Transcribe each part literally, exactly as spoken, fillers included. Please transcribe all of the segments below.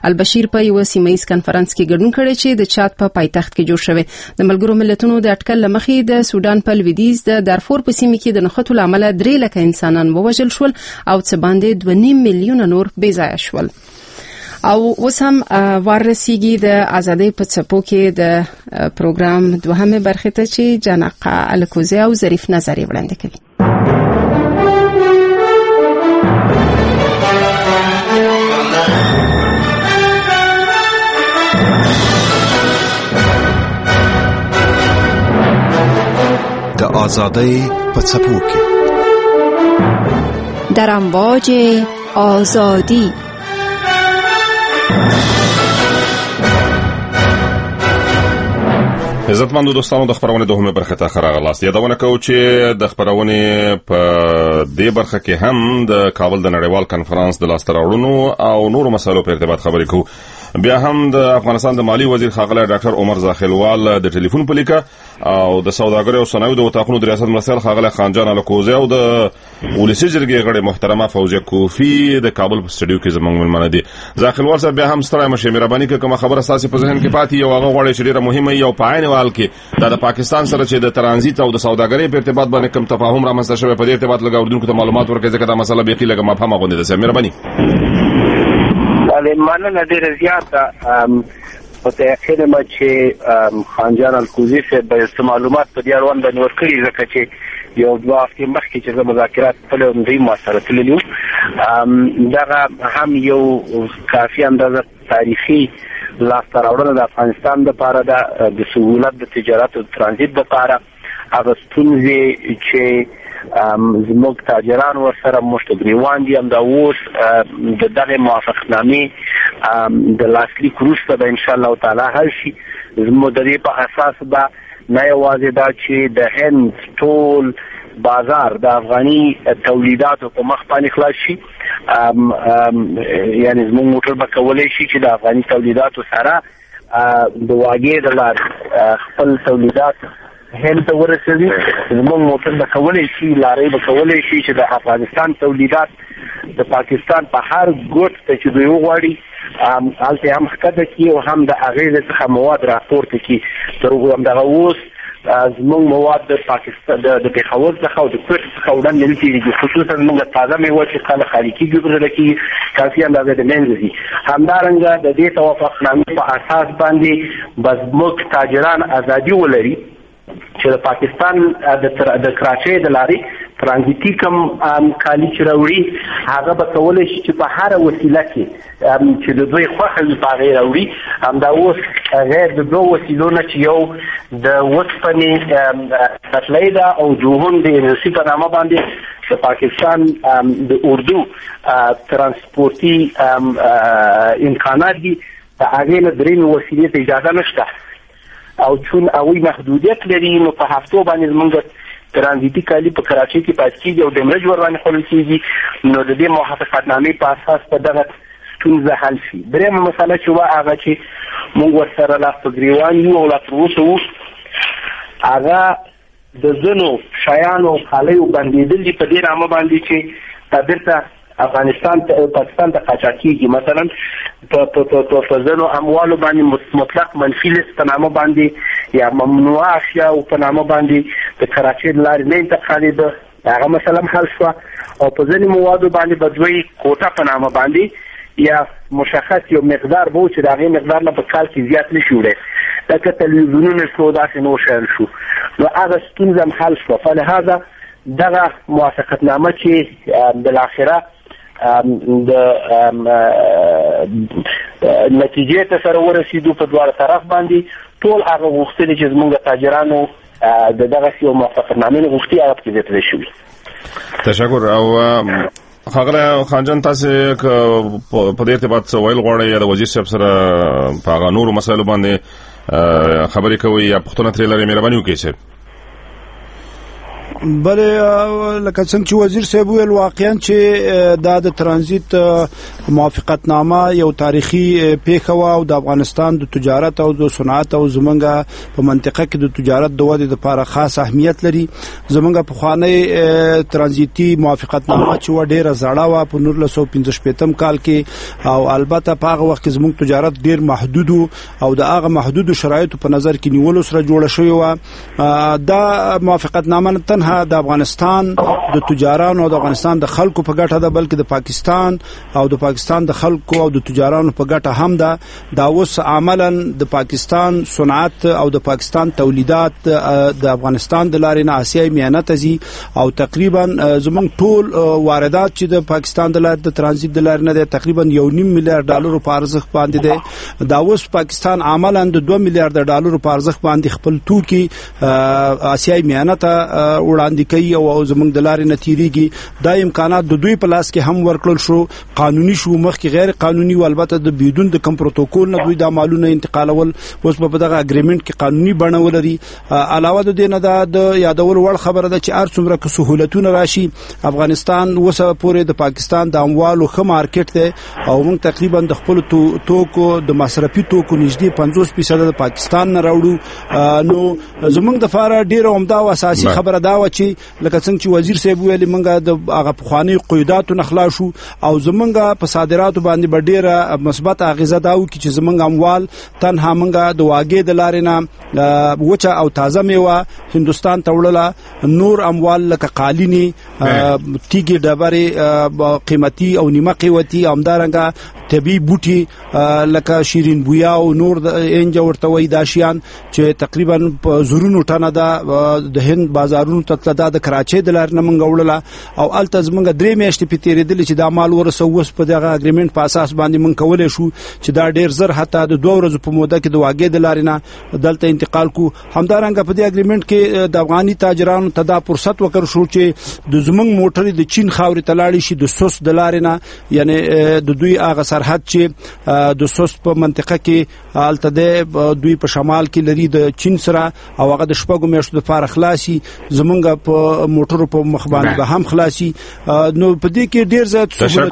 البشیر په یو سیمایي کانفرنس کې ګډون کړی چې د چاد په پایتخت کې جوړ شوی. د ملګرو ملتونو د اټکل لمخې د سودان په لویدیځ د دارفور په سیمه کې د نښتو لامل درې لکه انسانان ووژل شول او څه باندې دوه نیم میلیونه نور بې ځایه شول. او اوس هم ورسیږي د ازادۍ په څپو کې د پروګرام دوهمه برخه ته چې جنقه الکوزی او ظریف نظری وړاندې کوي. د آزادۍ په څپو کې در امواج آزادی. عزتمندو دوستانو، د خبرونې دوهمه برخه ته راغلاست. یادونه کوم چې د خبرونې په دې برخه کې هم د کابل د نړیوال کانفرنس د لاس راوړنو او نورو مسایلو په ارتباط خبرې کوو. بیا هم د افغانستان د مالی وزیر ښاغلی ډاکټر عمر زاخیلوال د ټلیفون په لیکه او د سوداګرۍ او صنایعو د وطاقونو د ریاست مرستیال ښاغلی خانجان الکوزی او د ولسي جرګې غړې محترمه فوزیه کوفی د کابل په سټډیو کې زموږ مېلمانه دي. زاخیلوال صاحب، بیا هم ستړی مشئ، مهرباني کوئ کومه خبره ستاسې په ذهن کې پاتې یو هغه غواړئ چې ډېره مهمه وي او په عین حال کې دا د پاکستان سره چې د ترانزیت او د سوداګرۍ په ارتباط باندې کوم تفاهم رامنځته شوی په دې ارتباط لږ اردوونکو ته معلومات ورکړئ ځکه دا مسله بیخي لږه مبهمه غوندې ده. صاحب مهرباني. مننه ډېره زیاته. متأکد یم چې خانجان الکوزی صاحب به څه معلومات په دې اړوند باندې ورکړي ځکه چې یو دوه هفتې مخکې چې زه مذاکرات تللی وم دوی ما سره تللي وو. دغه هم یو کافي اندازه تاریخي لاسته راوړنه د افغانستان دپاره ده د سهولت د تجارت او ترانزیت دپاره. هغه ستونزې چې زموږ تاجران ورسره موږ ته ګریوان دي همدا اوس د دغې موافقتنامې د لاسلیک وروسته به انشاءالله تعالی حل شي. زموږ د دې په اساس به نه یوازې دا چې د هند ټول بازار د افغاني تولیداتو په مخ باندې خلاص شي، یعنی زموږ موټر به کولی شي چې د افغاني تولیداتو سره د واګې د لارې خپل تولیدات هند ته ورسوي. زموږ موټر به کولی شي، لارۍ به کولی شي چې د افغانستان تولیدات د پاکستان په هر ګوټ ته چې دوی وغواړي هلته هم ښکته کړي او هم د هغې څخه مواد راپورته کړي. تر هغو همدغه اوس زموږ مواد د پاکستان د پېښور څخه او د کوټ څخه وړاندې نه تېرېږي، خصوصا زموږ تازه میوه چې کله خالي کېږي وګڼل کېږي کافي اندازه د منځه ځي. همدارنګه د دې توافقنامې په اساس باندې به زموږ تاجران ازادي ولري چې د پاکستان د کراچۍ د لارې ترانزیتي کم کالي چې راوړي هغه به کولی شي چې په هره وسیله کې چې د دوی خوښه وي په هغې راوړي. همدا اوس غیر د دوه وسیلو نه چې یو د اوسپنې پټلۍ ده او دوهم د انرژي په نامه باندې د پاکستان د اردو ترانسپورتي امکانات دي، د هغې نه درېیمې وسیلې ته اجازه نشته او چون هغوی محدودیت لري نو په هفتو باندې زموږ ترانزیتي کالي په کراچۍ کې پاتې کېږي او ډیمرج ورباندې خوړل کېږي. نو د دې موافقتنامې په اساس په دغه ستونزه حل شي. درېیمه مسله چې وه هغه چې موږ ورسره لاس په ګریوان یو او لا تر اوسه وو هغه د ځینو شیانو او کالیو بندېدل دي په دې نامه باندې چې بیرته افغانستان ته پاکستان ته قاچاقېږي. مثلا په ځینو اموالو باندې مطلق منفي لیست په نامه باندې یا ممنوعه اشیاو په نامه باندې د کراچۍ له لارې نه انتقالېده، هغه مسله هم حل شوه. او په ځینې موادو باندې به دوی کوټه په نامه باندې یا مشخص یو مقدار به و چې د هغې مقدار نه په کال کې زیات نه شي وړی، لکه تلویزیونونه شو، داسې نور شیان شو. نو هغه ستونزه هم حل شوه. فلهذا دغه موافقتنامه چې بالاخره د نتیجې ته سره ورسېدو په دواړه طرف باندې ټول هغه غوښتنې چې زموږ تاجرانو د دغسې یو موافقتنامې نه غوښتي هغه پکې زیاتېدلی شوي. تشکر. او ښاغلی خانجان، تاسې په دې ارتباط څه ویل غواړئ یا د وزیر صاحب سره په هغه نورو مسایلو باندې خبرې کوئ یا پوښتنه ترې لرئ؟ مهرباني وکړئ صاحب. بله لکه څنګه چې وزیر صاحب ویل واقعا چې دا د ترانزیت موافقتنامه یو تاریخي پیښه و او د افغانستان د تجارت او د صنعت او زمونږه په منطقه کې د تجارت د ودې لپاره خاص اهمیت لري. زمونږ په خوانی ترانزیتي موافقتنامه چې و ډیره زړه و په نولس سوه پنځه شپږم کال کې او البته په هغه وخت کې زمونږ تجارت ډیر محدود او د هغه محدود شرایطو په نظر کې نیولو سره جوړه شوې و. دا موافقتنامه تنها د افغانستان د تجارانو او د افغانستان د خلکو په ګټه ده بلکې د پاکستان او د پاکستان د خلکو او د تجارانو په ګټه هم ده. دا اوس عملاً د پاکستان صنعت او د پاکستان تولیدات د افغانستان د لارې نه آسیای میانه ته ځي او تقریبا زمونږ ټول واردات چې د پاکستان د لارې د ترانزیت د لارې نه ده تقریبا یو نیم میلیارډ ډالر په ارزښت باندې ده. دا اوس پاکستان عملاً د دوه میلیارډ ډالر په ارزښت باندې خپل توکي آسیای میانه ته وړاندې کوي او زمونږ د لارې نه تیریږي. دا امکانات د دوی په لاس کې هم ورکړل شو، قانوني شو، مخکې غیر قانوني او البته د بدون د کم پروتوکول نه دوی د مالونو انتقالول اوس په دغه اګریمنت کې قانوني بڼه ولري. علاوه د دې نه دا د یادول وړ خبره ده چې هر څومره که سهولتونه راشي افغانستان اوسه پورې د پاکستان د اموالو ښه مارکیټ دی او موږ تقریبا د خپل توکو د مصرفي توکو نږدې پنځوس فیصد د پاکستان نه راوړو. نو زمونږ د فاره ډیره عمده او اساسي خبره دا و چې لکه څنګه چې وزیر صاحب ویلي منګه د هغه پخوانی قیوداتو نخلا شو او زمونږ په صادراتو باندې ډیره مثبت اغیزه دا و چې زمونږ اموال تنها منګه د واګې د لارې نه وچه او تازه میوه هندستان ته وړله، نور اموال لکه قالینی تیږي ډبرې قیمتي او نیمه قیمتي همدارنګه طبي بوټي لکه شیرین بویا او نور انج ورته وای داشیان چې تقریبا زورونو ټنه دا د هند بازارونو ته د کراچۍ د لار نه منګ وړله او الته زمونږ درې میاشتې په تیرېدل چې دا مال ورسو وس په دغه اګریمنت په اساس باندې مونږ کولای شو چې دا ډیر زر حتی د دوه ورځې په موده کې د واګې د لارې نه دلته انتقال کو. همدارنګه په دې اګریمنت کې د افغاني تاجرانو ته دا فرصت وکړ شو چې د زمونږ موټرې د چین خاورې ته لاړې شي د سوس د لارې نه، یعنی د دوی هغه سرحد چې د سوس په منطقه کې الته د دوی په شمال کې لري د چین سره او هغه د شپږو میاشتو لپاره خلاصي زمونږ په موټرو په مخ باندې به هم خلاصي. نو په دې کې ډیر زیات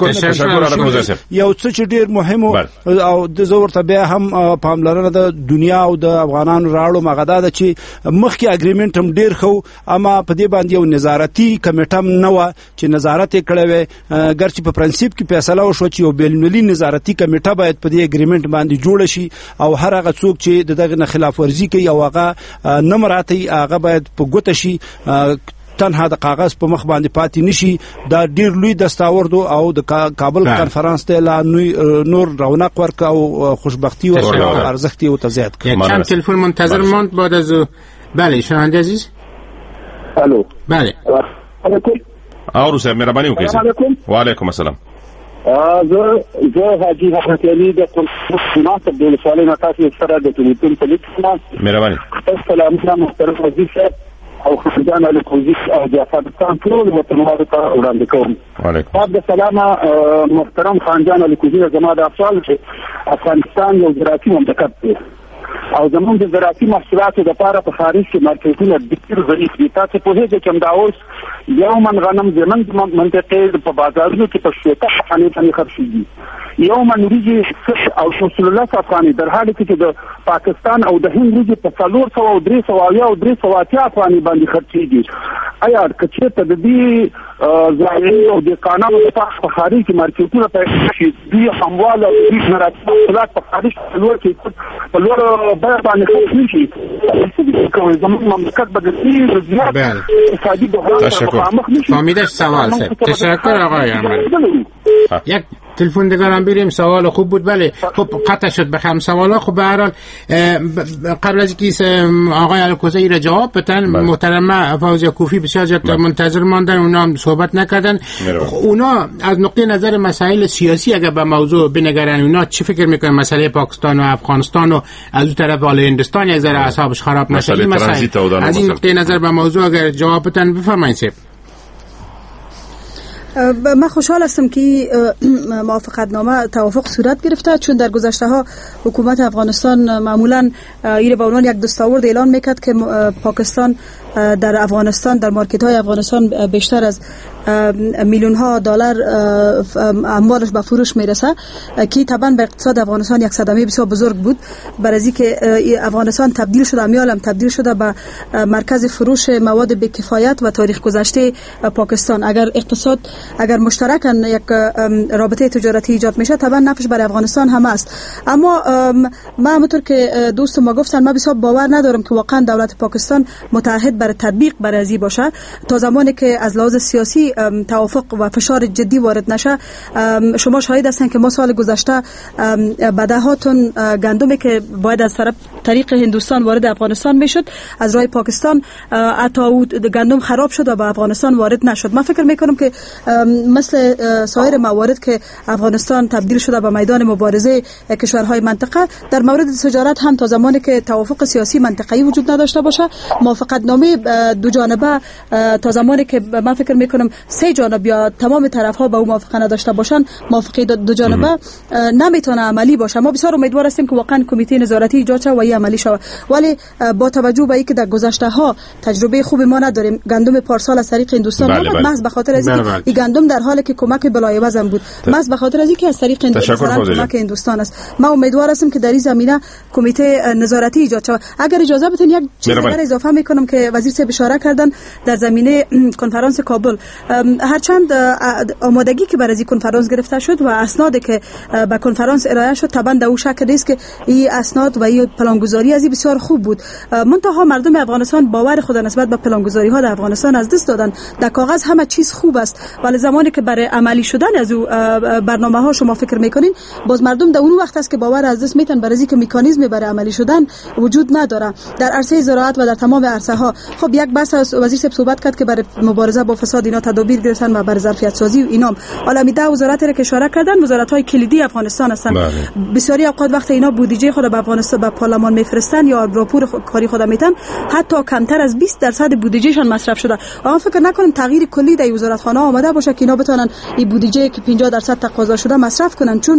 یو څه چې ډیر مهم او د زورته بیا هم پاملرنه د دنیا او د افغانانو راړو مغدا ده چې مخکې اګریمنت هم ډیر خو اما په دې باندې یو نظارتي کمیټه نه و چې نظارت کړي وي، ګرچې په پرنسپ کې فیصله وشو چې یو بین‌المللي نظارتي کمیټه باید په دې اګریمنت باندې جوړ شي او هر هغه څوک چې دغه خلاف ورزي کوي او هغه نه مراتي هغه باید په ګوته شي، تنها د کاغذ په مخ باندې پاتې نشي. دا ډیر لوی دستاورد او د کابل کانفرنس ته لا نور رونق ورک او خوشبختی و ارزښت او تزیات کړ. چند تلفن منتظر ماند بعد از بله شنونده عزیز. الو بله اورو صاحب مهرباني وکړئ. وعلیکم السلام. زه زه حاجی حضرت علی د قرآن د ولسوالۍ نه تاسو سره د ټلیفون په لیکه مهرباني. السلام علیکم محترم وزیر صاحب او خدان علی کوزی او د افغانستان ټول وطنوالو ته وړاندې کوم. وعلیکم السلام محترم خانجان علی کوزی زما د افغان چې افغانستان یو زراعتي مملکت دی او زمونږ د زراعتي محصولاتو لپاره په خارج کې مارکیټونه ډېر ضعیف دي. تاسو په هغه کې هم دا اوس یو من غنم زمونږ منطقې په بازارونو کې په شپږ افغانۍ باندې خرڅېږي، یو من وریجې او رسول الله افغانۍ در حال کې چې د پاکستان او د هند وریجې په څلور سوه او درې سوه اویا او درې سوه اتیا افغانۍ باندې خرڅېږي. آیا که چېرته د دې ځایي او دهقانانو لپاره په خارج کې مارکیټونه پیدا شي دوی هموال او دوی زراعتي محصولات په خارج کې لوړ کې په لوړ بیه باندې خرڅ نه شي، څه کوي زموږ مملکت به د دې زیات اقتصادي بحران سره مخامخ نه شي؟ فهمیدش سوال صاحب. تشکر آقای احمد. یک تلفن دیگرم بریم. سوال خوب بود. بله خب قطع شد بخم سوالا. خب به هر حال قبل از اینکه آقای الکوزی را جواب بدن محترمه فوزیه کوفی بسیار زیاد منتظر ماندن، اونا صحبت نکردن. اونا از نقطه نظر مسائل سیاسی اگر به موضوع بنگرن اونا چی فکر میکنن؟ مسئله پاکستان و افغانستان و از اون طرف حال هندستان یک ذره اعصابش خراب نشه این مسائل. از این نقطه نظر به موضوع اگر جواب بدن بفرمایید. من خوشحال هستم که موافقت نامه توافق صورت گرفته، چون در گذشته ها حکومت افغانستان معمولا این به عنوان یک دستاورد اعلان میکرد که پاکستان در افغانستان در مارکت های افغانستان بیشتر از میلیون ها دلار اموالش به فروش میرسه که طبعا به اقتصاد افغانستان یک صدمه بسیار بزرگ بود، برای اینکه افغانستان تبدیل شده، امیالم تبدیل شده به مرکز فروش مواد بی‌کفایت و تاریخ گذشته پاکستان. اگر اقتصاد اگر مشترکاً یک رابطه تجارتی ایجاد میشه، طبعا نفعش برای افغانستان هم است. اما ما همونطور که دوست ما گفتن، ما بسیار باور ندارم که واقعا دولت پاکستان متعهد برای تطبیق برای ازی باشه تا زمانی که از لحاظ سیاسی توافق و فشار جدی وارد نشه. شما شاهد هستین که ما سال گذشته به ده ها تن گندمی که باید از طرف طریق هندوستان وارد افغانستان میشد، از راه پاکستان حتی گندم خراب شد و به افغانستان وارد نشد. من فکر میکنم که مثل سایر موارد که افغانستان تبدیل شده به میدان مبارزه کشورهای منطقه، در مورد تجارت هم تا زمانی که توافق سیاسی منطقه‌ای وجود نداشته باشه، موافقت نامه دو جانبه تا زمانی که من فکر میکنم سه جانب یا تمام طرف ها به اون موافقه نداشته باشن، موافقه دو جانبه نمیتونه عملی باشه. ما بسیار امیدوار هستیم که واقعا کمیته نظارتی ایجاد شه و این عملی شه، ولی با توجه به اینکه در گذشته ها تجربه خوبی ما نداریم، گندم پارسال از طریق هندوستان آمد، محض به خاطر از اینکه این گندم در حالی که کمک بلایوزن بود، محض به خاطر از اینکه از طریق کمک هندوستان است. ما امیدوار هستیم که در این زمینه کمیته نظارتی ایجاد شه. اگر اجازه بدین یک چیز دیگر اضافه میکنم که وزیر صاحب اشاره کردن در زمینه کنفرانس کابل، هرچند آمادگی که برای این کنفرانس گرفته شد و اسنادی که به کنفرانس ارائه شد، طبعا در او شک نیست که این اسناد و این پلانگذاری از این بسیار خوب بود، منتها مردم افغانستان باور خود نسبت به پلانگذاری ها در افغانستان از دست دادن. در کاغذ همه چیز خوب است، ولی زمانی که برای عملی شدن از او برنامه ها شما فکر میکنین، باز مردم در اون وقت است که باور از دست میتن، برای اینکه مکانیزمی برای عملی شدن وجود نداره در عرصه زراعت و در تمام عرصه ها. خب یک بحث وزیر صاحب صحبت کرد که برای مبارزه با فساد اینا تدابیر گرفتن و برای ظرفیت سازی و اینا، حالا می ده وزارت را که اشاره کردن، وزارت های کلیدی افغانستان هستن. بسیاری اوقات وقت اینا بودجه خود به افغانستان به پارلمان میفرستن یا راپور کاری خود میتن، حتی کمتر از بیست درصد بودجهشان مصرف شده. آن فکر نکنیم تغییر کلی در وزارت خانه آمده باشه که اینا بتونن این بودجه که پنجاه درصد تقاضا شده مصرف کنن، چون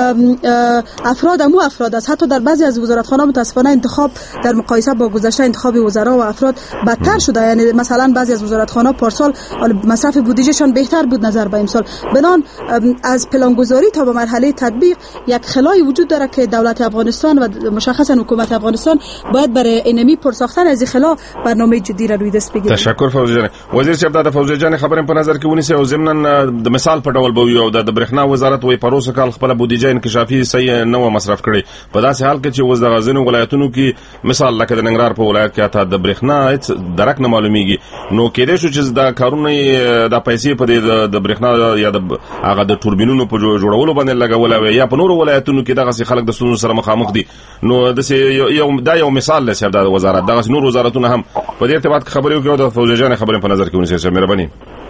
افراد مو افراد است. حتی در بعضی از وزارت خانه متاسفانه انتخاب در مقایسه با گذشته انتخاب وزرا و افراد بدتر شده. یعنی مثلا بعضی از وزارت خانه پارسال مصرف بودجهشان بهتر بود نظر به امسال. بنان از پلانگذاری تا به مرحله تطبیق یک خلایی وجود داره که دولت افغانستان و مشخصا حکومت افغانستان باید برای انمی پرساختن از این خلا برنامه جدی را روی دست بگیره. تشکر فوزی جان. وزیر صاحب د فوزی جان خبرم په نظر کې ونیسي او ضمناً د مثال په ډول به یو د برېښنا وزارت وې پروسه کال خپل بودیجه انکشافي صحیح نو مصرف کړي په داسې حال کې چې وز د غزنو ولایتونو کې مثال لکه د ننګرهار په ولایت کې اته د برېښنا هیڅ درک نه معلومیږي، نو کېدې شو چې دا کارونه د پیسې په د برېښنا یا د هغه د توربینونو په جوړولو باندې لګول او یا په نورو ولایتونو کې دغه خلک د ستونزو سره مخامخ دي. نو د یو دا یو مثال لسی د وزارت دغه نور وزارتونه هم په دې ارتباط خبرې وکړو. د فوزي جان خبرې په نظر کې ونیسئ، مهرباني.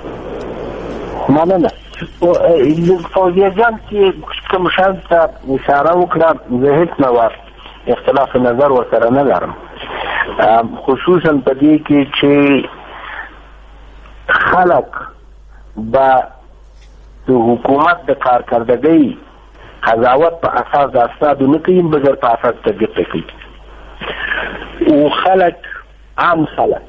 مننه. فوزي جان چې کوم شان ته اشاره وکړه، زه هیڅ نه اختلاف نظر ورسره نه لرم، خصوصا په دې کې چې خلک به د حکومت د کارکردګۍ قضاوت په اساس د اسنادو نه کوي، بغیر په اساس تطبیق کوي. او خلک عام خلک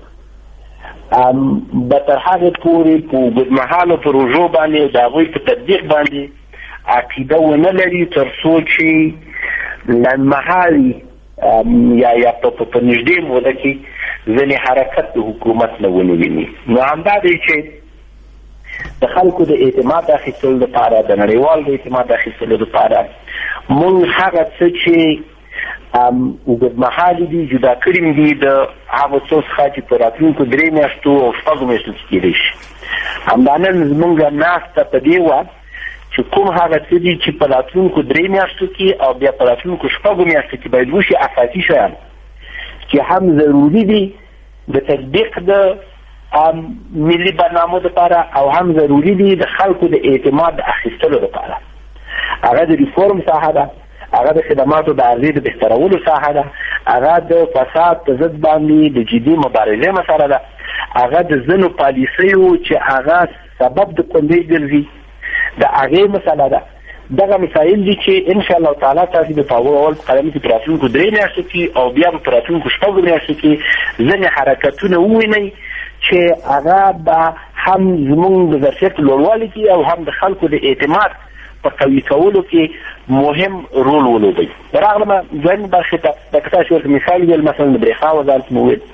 به تر هغې پورې په اوږدمهالو پروژو باندې د هغوی په تطبیق باندې عقیده ونه لري تر څو چې لنډمهالي یا یا په نږدې موده کې ځینې حرکت د حکومت نه ونه ویني. نو همدا دی چې د خلکو د اعتماد اخیستلو لپاره، د نړیوال د اعتماد اخیستلو لپاره موږ هغه څه چې اوږدمهالي دي جدا کړي دي د هغو څو څخه چې په راتلونکو درې میاشتو او شپږو میاشتو کې کېدی شي. همدا نن زموږ ناسته په دې وه چې کوم هغه څه دي چې په راتلونکو درې میاشتو کې او بیا په راتلونکو شپږو میاشتو کې باید وشي، اساسي شیان چې هم ضروري دي د تطبیق د ملي برنامو لپاره او هم ضروري دي د خلکو د اعتماد اخیستلو لپاره. هغه د ریفورم ساحه ده، هغه د خدماتو د عرضې د بهترولو ساحه ده، هغه د فساد په ضد باندې د جدي مبارزې مسله ده، هغه د ځینو پالیسیو چې هغه سبب د کندې ګرځي د هغې مسله ده. دغه مسایل دي چې ان شاء الله تعالی تاسو د اول قلمي کې پراتونکو درې میاشتې کې او بیا په پراتونکو شپږ میاشتې کې ځینې حرکتونه ووینئ چې هغه به هم زموږ د ظرفیت لوړوالي کې او هم د خلکو د اعتماد په قوي کولو کې مهم رول ولوبوي. راغلم دویم برخې ته لکه تاسو ورته مثال ویل، مثلا د برېښنا وزارت مو ویل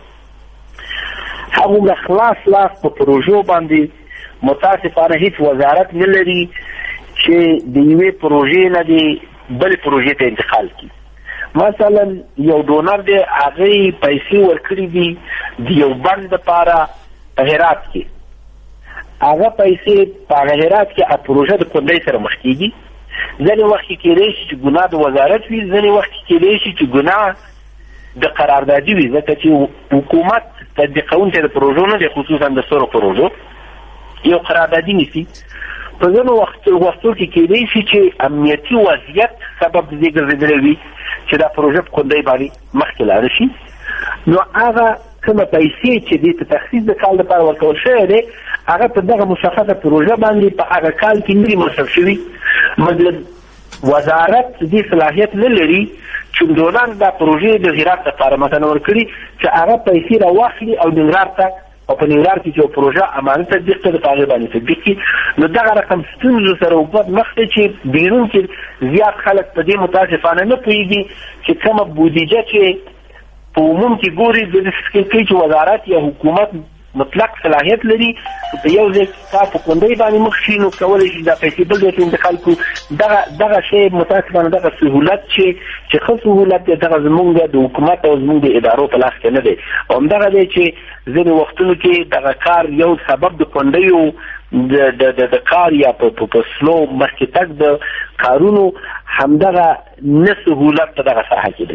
هغومره خلاص لاس په پروژو باندې متاسفانه هیڅ وزارت نه لري چې د یوې پروژې نه د بلې پروژې ته انتقال کړي. مثلا یو ډونر دی هغې پیسې ورکړي دي د یو بند دپاره په هرات کې، هغه پیسې په هغه هرات کې پروژه د کندۍ سره مخ کېږي. ځینې وخت کې کېدی شي چې ګناه د وزارت وي، ځینې وخت کې کېدی شي چې ګناه د قراردادي وي، ځکه چې حکومت تطبیقونکی د پروژو نه دی، خصوصا د سترو پروژو یو قراردادي نیسي. په ځینو وختو کې کېدی شي چې امنیتي وضعیت سبب د دې ګرځېدلی وي چې دا پروژه په کندۍ باندې مخکې لاړه شي. نو هغه کومه پیسې چې دې ته تخصیص د کال لپاره ورکول شوی دی هغه په دغه مشخصه پروژه باندې په هغه کال کې نه دي مصرف شوي. مطلب وزارت دې صلاحیت نه لري چې ډونر دا پروژې د هرات لپاره مثلا ورکړي چې هغه پیسې راواخلي او ننګرهار ته او په ننګرهار کې چې پروژه امانت تطبیق کړي په هغې باندې تطبیق کړي. نو دغه رقم ستونزو سره اوبد مخ دی چې بیرون کې زیات خلک په دې متاسفانه نه پوهېږي چې کومه بودیجه چې په عموم کې ګوري د دې فکر کوي چې وزارت یا حکومت مطلق صلاحیت لري په یو ځای کې په کندۍ باندې مخ شي نو کولی شي دا پیسې بل ځای ته انتقال کړو. دغه دغه شی متاسفانه دغه سهولت چې چې ښه سهولت دی دغه زمونږ د حکومت او زمونږ د ادارو په لاس کې نه دی. همدغه دی چې ځینې وختونو کې دغه کار یو سبب د کندیو د د کار یا په سلو مخکې تګ د کارونو همدغه نه سهولت په دغه ساحه کې دی.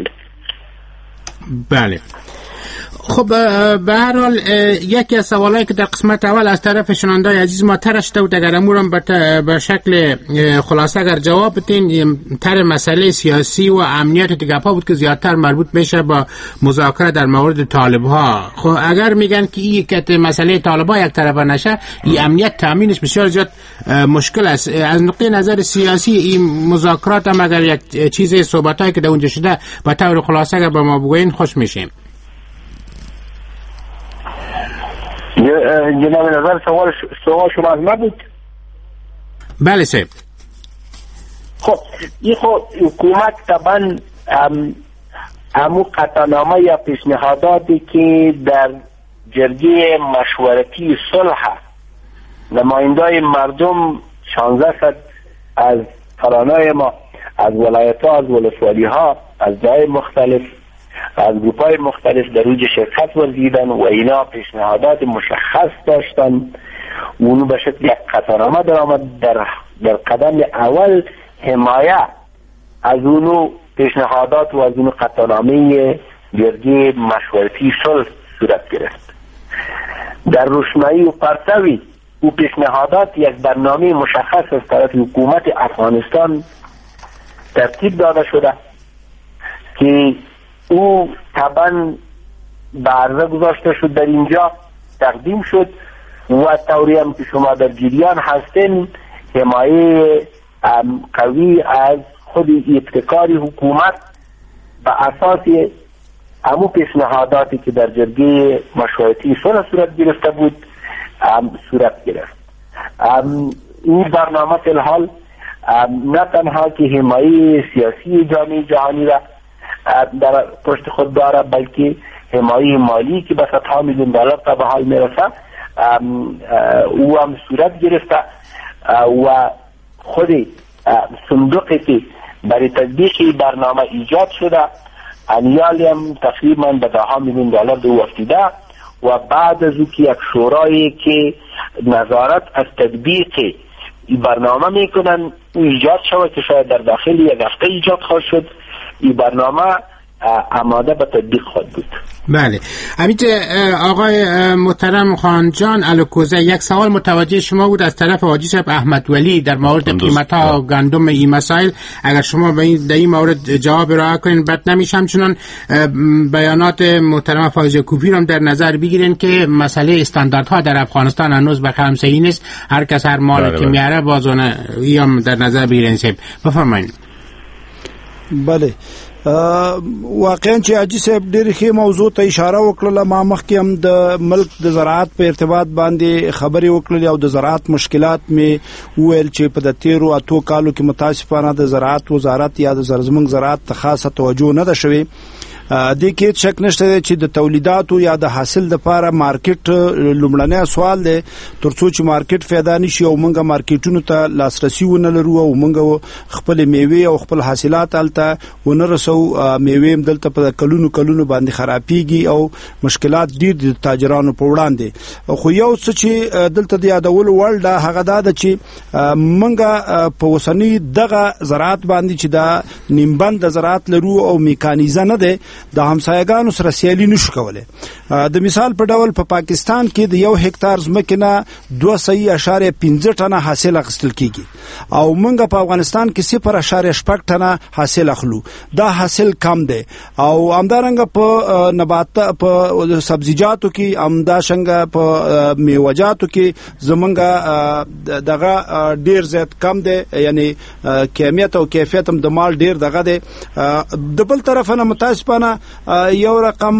بله. خب به هر حال یکی از سوالایی که در قسمت اول از طرف شنونده‌های عزیز ما طرح شده بود، اگر امورم به شکل خلاصه اگر جواب بدین، تر مسئله سیاسی و امنیت دیگه ها بود که زیادتر مربوط میشه با مذاکره در مورد طالب‌ها. خب اگر میگن که این که مسئله طالب‌ها یک طرفه نشه، این امنیت تامینش بسیار زیاد مشکل است. از نقطه نظر سیاسی این مذاکرات هم اگر یک چیزی صحبتایی که در اونجا شده به طور خلاصه اگر به ما بگوین خوش میشیم. جناب نظر سوال سوال شما از ما بود؟ بله صاحب. خب این خب حکومت طبعا همو قطعنامه یا پیشنهاداتی که در جرگه مشورتی صلح نمایندای مردم شانزده صد از فرانای ما، از ولایت ها، از ولسوالی ها، از جای مختلف، از گروپ‌های مختلف در روی شرکت ورزیدن و اینا پیشنهادات مشخص داشتن و اونو به شکل یک قطعنامه در آمد. در, در قدم اول حمایه از اونو پیشنهادات و از اونو قطعنامه جرگه مشورتی صلح صورت گرفت. در روشنایی و پرتوی او پیشنهادات یک برنامه مشخص از طرف حکومت افغانستان ترتیب داده شده که او طبعا به عرضه گذاشته شد، در اینجا تقدیم شد و طوری هم که شما در جریان هستین حمایه قوی از خود ابتکار حکومت به اساس همو پیشنهاداتی که در جرگه مشورتی صلح صورت گرفته بود صورت گرفت. این برنامه فی الحال نه تنها که حمایه سیاسی جامعه جهانی را در پشت خود داره، بلکه حمایه مالی که به صدها میلیون دلار تا به حال میرسه او هم صورت گرفته و خود صندوقی که برای تطبیق برنامه ایجاد شده انیالی هم تقریبا به ده میلیون دلار دو افتیده و بعد از او که یک شورایی که نظارت از تطبیق این برنامه میکنن او ایجاد شود که شاید در داخل یک هفته ایجاد خواهد شد. این برنامه آماده به تطبیق خواهد بود. بله. امیچه آقای محترم خانجان الکوزه، یک سوال متوجه شما بود از طرف حاجی صاحب احمد ولی در مورد قیمت‌ها گندم این مسائل. اگر شما به این در این مورد جواب ارائه کنین بد نمیشم، چون بیانات محترم فایزه کوفی رو در نظر بگیرین که مسئله استانداردها در افغانستان هنوز به خم صحیح نیست. هر کس هر مال که میاره بازونه هم در نظر بگیرین. صاحب بفرمایید. بله، واقعا چې حاجی صاحب ډېر ښه موضوع ته اشاره وکړه. ما مخکې هم د ملک د زراعت په ارتباط باندې خبرې وکړلې او د زراعت مشکلات می وویل چې په د تیرو اتو کالو کې متاسفانه د زراعت وزارت یا د زرزمنګ زراعت ته خاصه توجه نه ده شوې. د کې شک نشته چې د تولیداتو یا د حاصل د لپاره مارکیټ لومړنی سوال دی. ترڅو چې مارکیټ پیدا نشي او موږ مارکیټونو ته لاسرسي ونه لرو او موږ خپل میوه او خپل حاصلات الته ونه رسو، میوه دلته په کلونو کلونو باندې خرابېږي او مشکلات ډېر د تاجرانو په وړاندې. خو یو څه چې دلته د یادول وړ ده هغه دا ده چې موږ په اوسنی دغه زراعت باندې چې دا نیمبند زراعت لرو او میکانیزه نه ده، د همسایګانو سره سیالي نشو کولای. د مثال په ډول په پا پاکستان کې د یو هکتار ځمکې نه دوه سوه اشاریه پنځه ټنه حاصل اخیستل کیږي او موږ په افغانستان کې صفر اشاریه شپږ ټنه حاصل اخلو. دا حاصل کم دی او همدارنګه په نبات په سبزیجاتو کې همداشنګه په میوه‌جاتو کې زمونږ دغه ډیر زیات کم دی، یعنی کمیت او کیفیت هم د مال ډیر دغه دی. د بل طرف نه متاسفانه یو رقم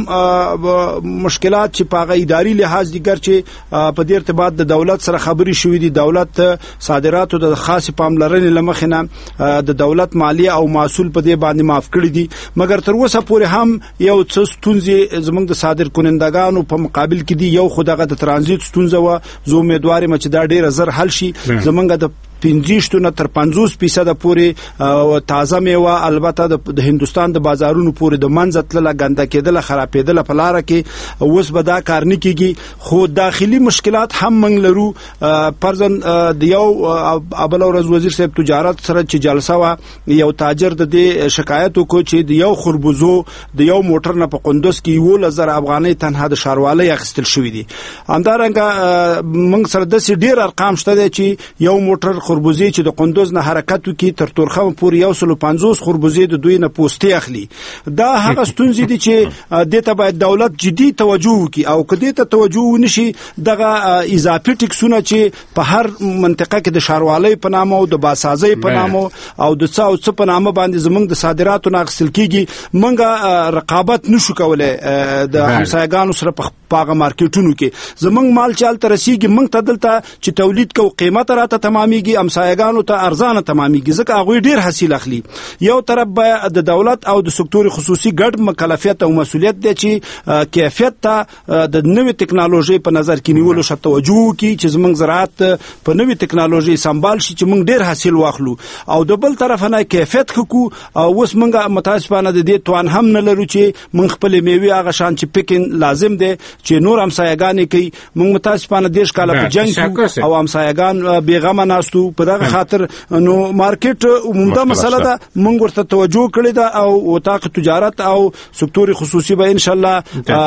مشکلات چې په اداري لحاظ دیګر چې په دې ارتباط د دولت سره خبري شوې دي. دولت صادراتو د خاص پاملرنې لمخینه د دولت مالیه او محصول په دې باندې معاف کړی دي، مګر تر اوسه پورې هم یو څه ستونزې زموږ د صادر کنندگانو په مقابل کې دي. یو خدغه د ترانزیت ستونزه و، زه امیدوارم چې دا ډیره زر حل شي. زمونږ د پنځه نه تر پنځوس فیصد پورې تازه میوه البته د هندستان د بازارونو پورې د منځ تلله ګنده کېدله خرابېدله په لاره کې، اوس به دا کار نه کېږي. خو داخلي مشکلات هم موږ لرو. فرضاً د یو ابل ورځ وزیر صاحب تجارت سره چې جلسه وه، یو تاجر د دې شکایت وکړو چې د یو خربوزو د یو موټر نه په قندوز کې یولس زره افغانۍ تنها د ښاروالۍ اخیستل شوي دي. همدارنګه موږ سره داسې ډېر ارقام شته دی چې یو موټر خربوزې چې د قندوز نه حرکت وکړي تر تورخم پورې یو سل پنځوس خربوزې د دوی نه پوستې اخلي. دا هغه ستونزې دي چې دې ته باید دولت جدي توجه وکړي او که دې ته توجه ونشي دغه اضافي ټکسونه چې په هر منطقه کې د ښاروالۍ په نامه او د باسازۍ په نامه او د څه او څه په نامه باندې زموږ د صادراتو نه اخیستل کېږي، موږ رقابت نشو کولی د همسایګانو سره په هغه مارکیټونو کې. زموږ مال چې هلته رسېږي موږ ته دلته چې تولید کوو قیمت راته تمامیږي، همسایګانو ته ارزانه تمامیږي ځکه هغوی ډېر حاصل اخلي. یو طرف به د دولت او د سکتور خصوصي ګډ مکلفیت او مسؤلیت دی چې کیفیت ته د نوې ټکنالوژي په نظر کې نیولو شه توجه وکړي چې زموږ زراعت په نوې ټکنالوژي سمبال شي چې موږ ډېر حاصل واخلو، او د بل طرف نه کیفیت ښه کړو. اوس موږ متاسفانه د دې توان هم نه لرو چې موږ خپلې میوې هغه شان چې پیکن لازم دی چې نور همسایګانې کوي. موږ متاسفانه دېرش کاله په جنګ کې او همسایګان بېغمه ناستو. په دغه خاطر نو مارکیټ عمومي مسله ده، موږ ورته توجه کړې ده او وطاق تجارت او سکتور خصوصي به ان شاء الله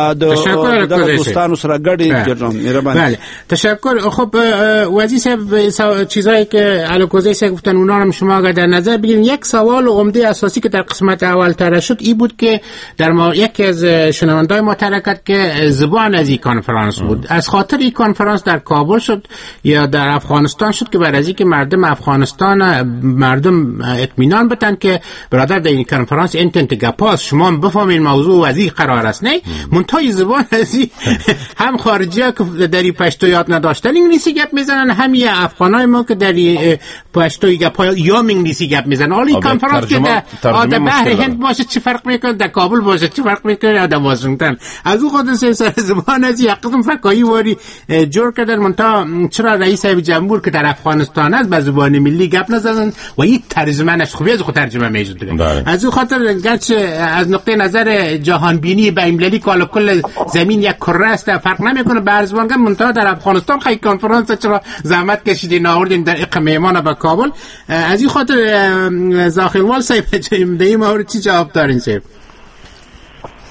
د دوستانو سره ګډ جرم. بله تشکر. خب وزیر صاحب چیزایی که الکوزه صاحب گفتن اونا هم شما اگر در نظر بگیرین، یک سوال عمده اساسی که در قسمت اول طرح شد این بود که در ما یکی از شنونده‌های ما طرح کرد که زبان از این کنفرانس بود. از خاطر این کنفرانس در کابل شد یا در افغانستان شد که برای اینکه مردم افغانستان مردم اطمینان بدن که برادر در این کنفرانس انتنت گپاس شما بفهمین موضوع از این قرار است. نه منتهای زبان از این هم خارجی ها که در این پشتو یاد نداشتن انگلیسی گپ میزنن، هم یه افغانای ما که در این پشتو گپ یا انگلیسی گپ میزنن. حالا این کنفرانس که در بحر هند باشه چه فرق میکنه، در کابل باشه چه فرق میکنه، یا در واشنگتن. از اون خود سه زبان از این حقیقتا فکایی واری جور کردن. منتها چرا رئیس جمهور که در افغانستان است به زبان ملی گپ نزدن و این ترجمه‌اش خوبی از خود ترجمه می‌شود. از اون خاطر گرچه از نقطه نظر جهان بینی بین‌المللی کالا کل زمین یک کره است فرق نمیکنه به زبان گپ. منتها در افغانستان خیلی کنفرانس چرا زحمت کشیدین آوردین در اق میهمان به کابل. از این خاطر زاخیلوال صاحب در این مورد چی جواب دارین صاحب؟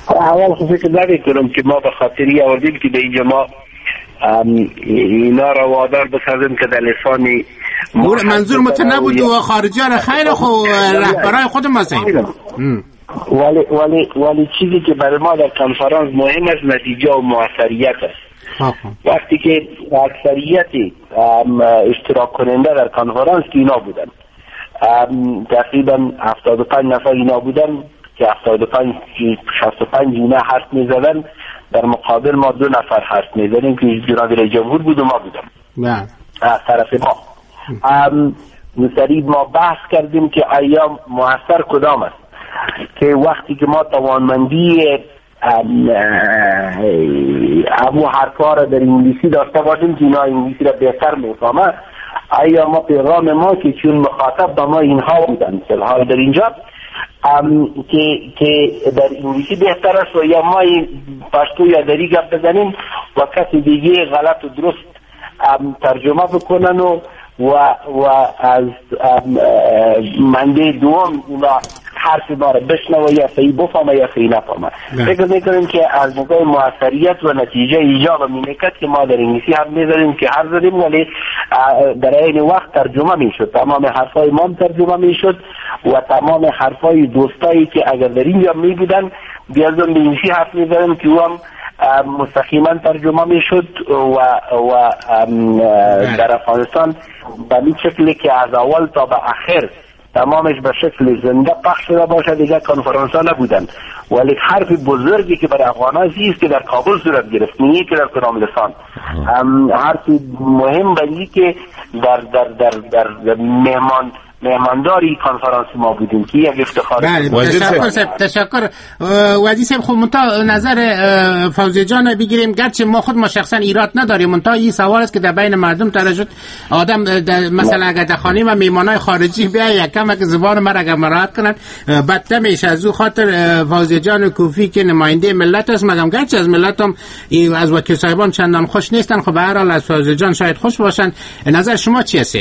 اول خصوصی که نمی کنم که ما به خاطری آوردیم که به اینجا ما اینا را وادار بسازیم که در لسانی منظور مت نبود و خارجیان خیر خو رهبرای خود ما هستیم، ولی ولی ولی چیزی که برای ما در کنفرانس مهم است نتیجه و موثریت است. وقتی که اکثریت اشتراک کننده در کنفرانس که اینا بودن، تقریبا هفتاد و پنج نفر اینا بودن که هفتاد و پنج شصت و پنج اینا حرف میزدن، در مقابل ما دو نفر حرف میزدیم که جناب رئیس جمهور بود و ما بودم نه از طرف ما. مسترید ما بحث کردیم که ایام موثر کدام است، که وقتی که ما توانمندی ابو حرفا را در انگلیسی داشته باشیم که اینا انگلیسی را بهتر میفهمه، آیا ما پیغام ما که چون مخاطب با ما اینها بودن فی الحال در اینجا که که در انگلیسی بهتر است و یا ما پشتو یا دری گپ بزنیم و کسی دیگه غلط و درست ترجمه بکنن و و و از منده دوم اونا حرف ما را بشنوه یا صحیح بفهمه یا صحیح نفهمه. فکر میکنیم که از نظر موثریت و نتیجه ایجاب میمکت که ما در انگلیسی هم میذاریم که حرف زدیم ولی در این وقت ترجمه میشد، تمام حرفای ما ترجمه میشد و تمام حرفای دوستایی که اگر در اینجا میبودن بیازم به انگلیسی حرف میذاریم که او هم مستقیما ترجمه میشد و و در افغانستان به این شکلی که از اول تا به آخر تمامش به شکل زنده پخش شده باشه. دیگه کنفرانس ها نبودن ولی حرف بزرگی که برای افغانان است که در کابل صورت گرفت، نه که در کدام لسان. حرف مهم بندی که در در در در, در مهمان مهمانداری کنفرانس ما بودیم که یک افتخار. بله تشکر سب تشکر وزیر صاحب. خب منتها نظر فوزی جان بگیریم، گرچه ما خود ما شخصا ایراد نداریم، منتها این سوال است که در بین مردم ترجمه آدم مثلا اگر در خانه و میهمانای خارجی بیا یکم که زبان ما را اگر مراعات کنن بدتر میشه. از او خاطر فوزی جان کوفی که نماینده ملت است، مگم گرچه از ملت هم از وکیل صاحبان چندان خوش نیستن، خب به هر حال از فوزی جان شاید خوش باشن. نظر شما چی است؟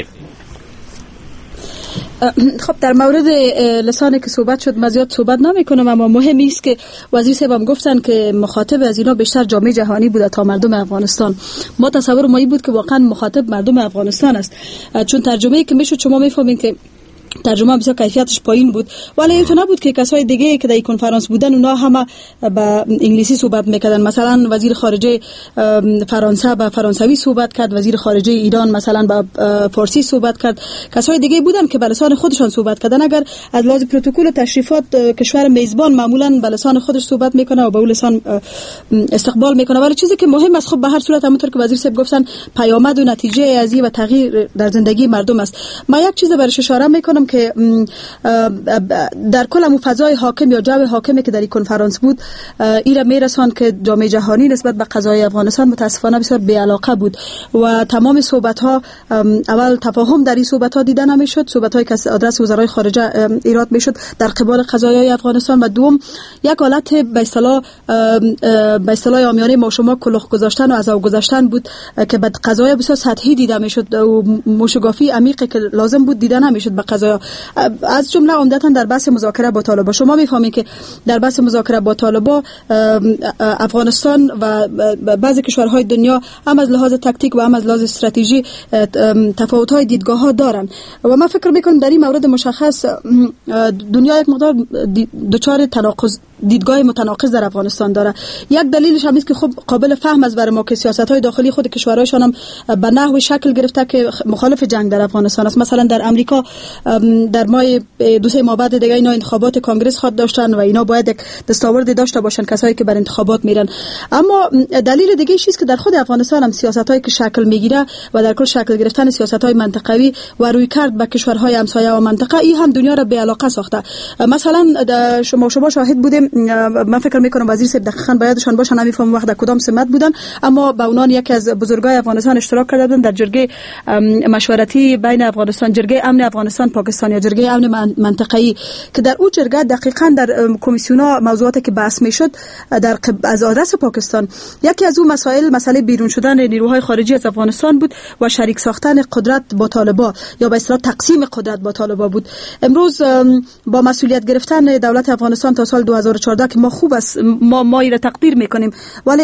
خب در مورد لسانی که صحبت شد من زیاد صحبت نمی کنم، اما مهم است که وزیر صاحب هم گفتن که مخاطب از اینا بیشتر جامعه جهانی بوده تا مردم افغانستان. ما تصور ما این بود که واقعا مخاطب مردم افغانستان است، چون ترجمه‌ای که میشد شما میفهمین که ترجمه بسیار کیفیتش پایین بود، ولی اینطور نبود که کسای دیگه که در این کنفرانس بودن اونا همه با انگلیسی صحبت میکردن. مثلا وزیر خارجه فرانسه با فرانسوی صحبت کرد، وزیر خارجه ایران مثلا با فارسی صحبت کرد، کسای دیگه بودن که به لسان خودشان صحبت کردن. اگر از لحاظ پروتکل تشریفات کشور میزبان معمولا به لسان خودش صحبت میکنه و به اون لسان استقبال میکنه، ولی چیزی که مهم است خب به هر صورت همونطور که وزیر صاحب گفتن پیامد و نتیجه از این و تغییر در زندگی مردم است. ما یک چیز برش اشاره میکنم که در کل همون فضای حاکم یا جو حاکمی که در این کنفرانس بود این را میرسان که جامعه جهانی نسبت به قضای افغانستان متاسفانه بسیار بی‌علاقه بود و تمام صحبت ها اول تفاهم در این صحبت ها دیده نمیشد، صحبت هایی که از آدرس وزرای خارجه ایراد میشد در قبال قضایای افغانستان، و دوم یک حالت به اصطلاح به اصطلاح عامیانه ما شما کلوخ گذاشتن و عذاب گذاشتن بود که بعد قضایا بسیار سطحی دیده میشد و موشگافی عمیقی که لازم بود دیده نمیشد به قضایا، از جمله عمدتا در بحث مذاکره با طالبان. شما میفهمید که در بحث مذاکره با طالبان افغانستان و بعضی کشورهای دنیا هم از لحاظ تاکتیک و هم از لحاظ استراتژی تفاوت‌های دیدگاه‌ها دارن و من فکر می‌کنم در این مورد مشخص دنیا یک مقدار دچار تناقض دیدگاه متناقض در افغانستان داره. یک دلیلش هم است که خب قابل فهم است برای ما که سیاست‌های داخلی خود کشورهایشان هم به نحو شکل گرفته که مخالف جنگ در افغانستان است. مثلا در امریکا در ماه دو سه ماه بعد دیگه اینا انتخابات کنگره خود داشتن و اینا باید یک دستاوردی داشته باشن کسایی که بر انتخابات میرن. اما دلیل دیگه چیزی که در خود افغانستان هم سیاست‌هایی که شکل میگیره و در کل شکل گرفتن سیاست‌های منطقوی و رویکرد به کشورهای همسایه و منطقه این هم دنیا را به علاقه ساخته. مثلا شما شما شاهد بودیم، من فکر میکنم وزیر صاحب دقیقاً بایدشان باشن نمیفهمم وقت در کدام سمت بودن، اما با اونان یکی از بزرگای افغانستان اشتراک کرده بودن در جرگه مشورتی بین افغانستان، جرگه امن افغانستان پاکستان یا جرگه امن منطقه‌ای که در اون جرگه دقیقاً در کمیسیون‌ها موضوعاتی که بحث میشد در از آدرس پاکستان، یکی از اون مسائل مسئله بیرون شدن نیروهای خارجی از افغانستان بود و شریک ساختن قدرت با طالبان یا به اصطلاح تقسیم قدرت با طالبان بود. امروز با مسئولیت گرفتن دولت افغانستان تا سال دو هزار و چهارده که ما خوب است، ما ما را تقدیر میکنیم، ولی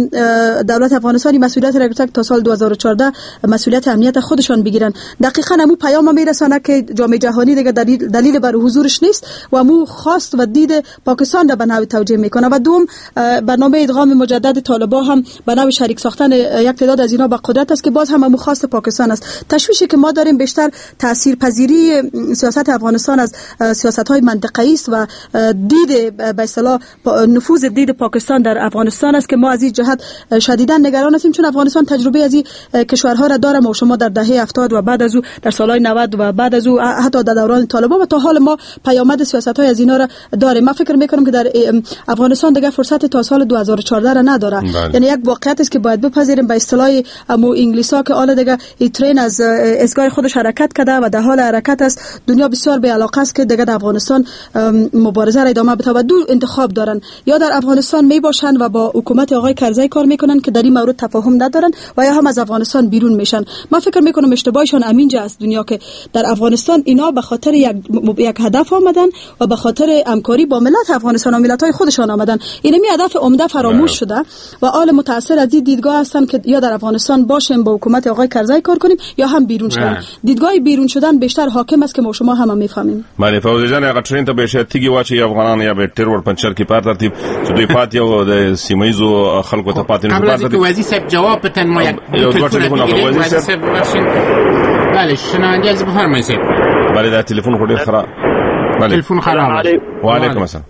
دولت افغانستانی مسئولیت را گرفت تا سال دو هزار و چهارده مسئولیت امنیت خودشان بگیرن. دقیقاً همون پیام میرسانه که جامعه جهانی دیگه دلیل, دلیل بر حضورش نیست و مو خواست و دید پاکستان را به نوع توجیه میکنه. و دوم برنامه ادغام مجدد طالبان هم به نوع شریک ساختن یک تعداد از اینا به قدرت است که باز هم مو خواست پاکستان است. تشویشی که ما داریم بیشتر تاثیرپذیری سیاست افغانستان از سیاست‌های منطقه‌ای است و دید به اصطلاح نفوذ دید پاکستان در افغانستان است که ما از این جهت شدیداً نگران هستیم، چون افغانستان تجربه از این کشورها را داره. ما شما در دهه هفتاد و بعد از او در سالهای نود و بعد از او حتی در دوران طالبان و تا حال ما پیامد سیاست‌های از اینا را داریم. من فکر می‌کنم که در افغانستان دیگه فرصت تا سال دو هزار و چهارده را نداره. یعنی یک واقعیت است که باید بپذیریم. به اصطلاح امو انگلیسا که حالا دیگه این ترین از اسگاه خودش حرکت کرده و در حال حرکت است، دنیا بسیار به علاقه است که دیگه در افغانستان مبارزه را ادامه بده و دو انتخاب دارن، یا در افغانستان می باشن و با حکومت آقای کرزی کار میکنن که در این مورد تفاهم ندارن، و یا هم از افغانستان بیرون میشن. من فکر میکنم اشتباهشون همینجا است دنیا که در افغانستان اینا به خاطر یک یک هدف آمدن و به خاطر همکاری با ملت افغانستان و ملت‌های خودشان آمدن. این می هدف عمده فراموش شده و آل متأثر از این دیدگاه هستن که یا در افغانستان باشیم با حکومت آقای کرزی کار کنیم یا هم بیرون شدن. دیدگاه بیرون شدن بیشتر حاکم است که ما شما هم میفهمیم. مالی فوزی جان هغه ټرین ته به شتیږي واچي افغانان یا به ټرور پنچر کې پات ترتیب چې دوی پات یو د سیمایزو خلکو ته پات نه قبل از اینکه وزیر صاحب جواب بدن ما یک تلفن وزیر صاحب باشین. بله شنونده از بفرمایید صاحب. بله دا تلفن خو ډیر خراب. بله تلفن خراب. و علیکم السلام.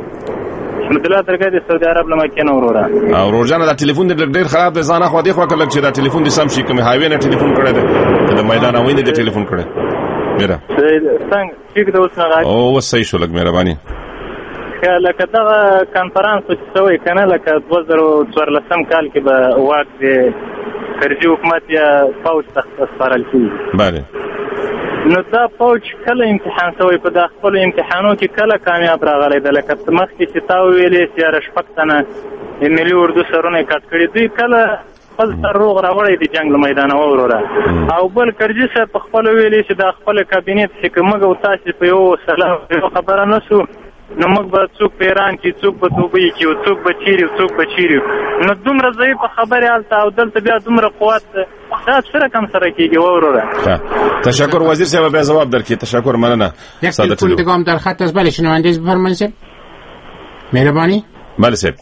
مدلات درګه د سعودي عرب لمه کې نو وروره او روزانه دا تلیفون د ډیر خراب دی ځانه خو دې خو کله چې دا تلیفون دې سم شي کوم هایوی نه تلیفون کړی دی د میدان اوینه دې تلیفون کړی میرا څنګه ټیک د اوس نه راځي او وسې شو لګ مهرباني کله کدا کانفرنس چې سوې کنه لکه دوه زره څوارلس کال کې به واک د کرزي حکومت یا فوج تخت سپارل کیږي. بله نو دا فوج کله امتحان سوی په داخل امتحانو کې کله کامیاب راغلی د لکه مخکې چې تا ویلې چې رشپکتنه ملي اردو سرونه کټ کړی دوی کله خپل تر روغ راوړی د جنگ میدان وروره او بل کرجي صاحب په خپل ویلې چې د خپل کابینت حکومت او تاسو په یو سلام خبره نسو نو موږ به څوک پیران کې څوک په توبې کې او څوک به چیرې څوک به چیرې نو دومره ځای په خبره حالت او دلته بیا دومره قوت دا سره کم سره کېږي وروره. تشکر وزیر صاحب بیا جواب درکې. تشکر مننه. یک تلفن دیگه هم در خط است. بله شنونده بفرمایید صاحب. مهربانی. بله صاحب.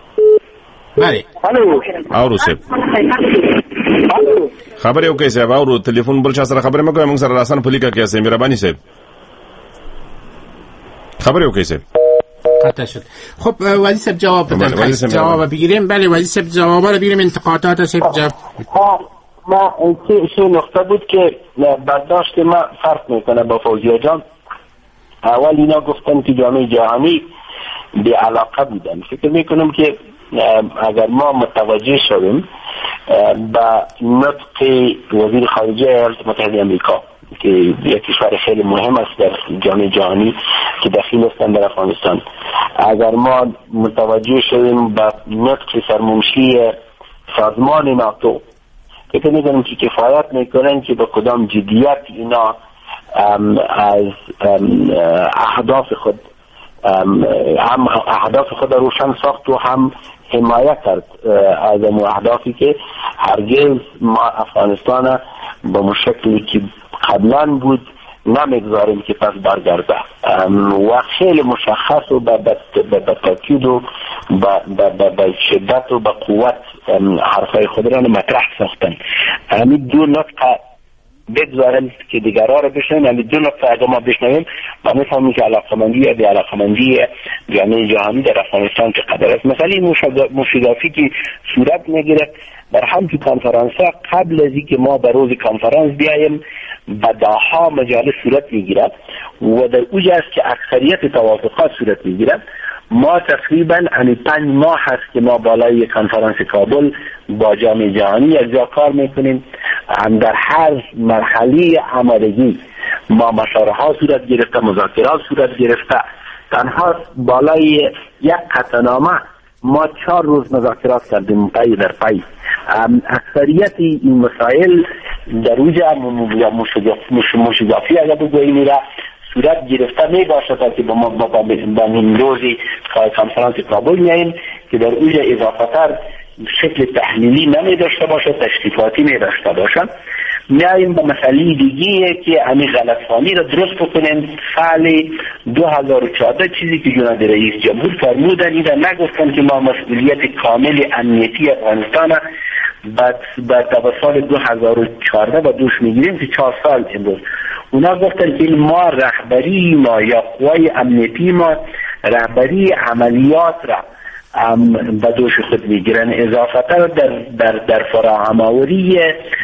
بله. الو. اورو صاحب. الو. خبر یو کې صاحب اورو تلیفون بل چا سره خبره مګو موږ سره راسن پلیکا کې صاحب مهرباني صاحب. خبر یو کې صاحب. قطع شد. خب وزیر صاحب جواب بدن. جواب بگیریم. بله وزیر صاحب جواب رو بگیریم. انتقادات صاحب جواب. ما چه نقطه بود که برداشت ما فرق میکنه با فوزیه جان. اول اینا گفتن که جامعه جهانی بی علاقه بودن. فکر میکنم که اگر ما متوجه شویم با نطق وزیر خارجه ایالات متحده امریکا که یک کشور خیلی مهم است در جامعه جهانی که دخیل هستند در افغانستان، اگر ما متوجه شویم با نطق سرمنشی سازمان ناتو که می‌دونیم که کفایت میکنن که به کدام جدیت اینا از اهداف خود هم اهداف خود روشن ساخت و هم حمایت کرد از اون اهدافی که هرگز ما افغانستان به مشکلی که قبلا بود نمیگذاریم که پس برگرده و خیلی مشخص و به تاکید و به شدت و به قوت حرفای خود را مطرح ساختن. همین دو نقطه بگذارن که دیگرها را بشنویم. همین دو نقطه اگر ما بشنویم با میفهمیم که علاقمندی یا بی علاقمندی جامعه جهانی در افغانستان چقدر است. مثلا مشگافی که صورت میگیره در همچون کانفرانس قبل از اینکه ما به روز کانفرانس بیاییم به دهها مجالس صورت میگیرد و در اوج است که اکثریت توافقات صورت میگیرد. ما تقریبا همین پنج ماه هست که ما بالای کانفرانس کابل با جامعه جهانی یک جا کار میکنیم. هم در هر مرحله آمادگی ما مشارها صورت گرفته، مذاکرات صورت گرفته. تنها بالای یک قطعنامه ما چهار روز مذاکرات کردیم پای در پای. اکثریت این مسائل در اوج مشگافی اگر بگوییم را صورت گرفته می باشد که با ما با این روزی کنفرانس کابل میاییم که در اوج اضافتر شکل تحلیلی نمی داشته باشد، تشریفاتی می داشته باشد. میاییم به مسئله دیگه که همین غلطفهمی را درست بکنیم. سال دو هزار و چهارده چیزی که جناب رئیس جمهور فرمودن اینا نگفتن که ما مسئولیت کامل امنیتی افغانستان بعد تا سال دو هزار و چهارده با دوش میگیریم که چهار سال امروز. اونا گفتن که ما رهبری ما یا قوای امنیتی ما رهبری عملیات را به دوش خود میگیرن. اضافتا در در در فراهم آوری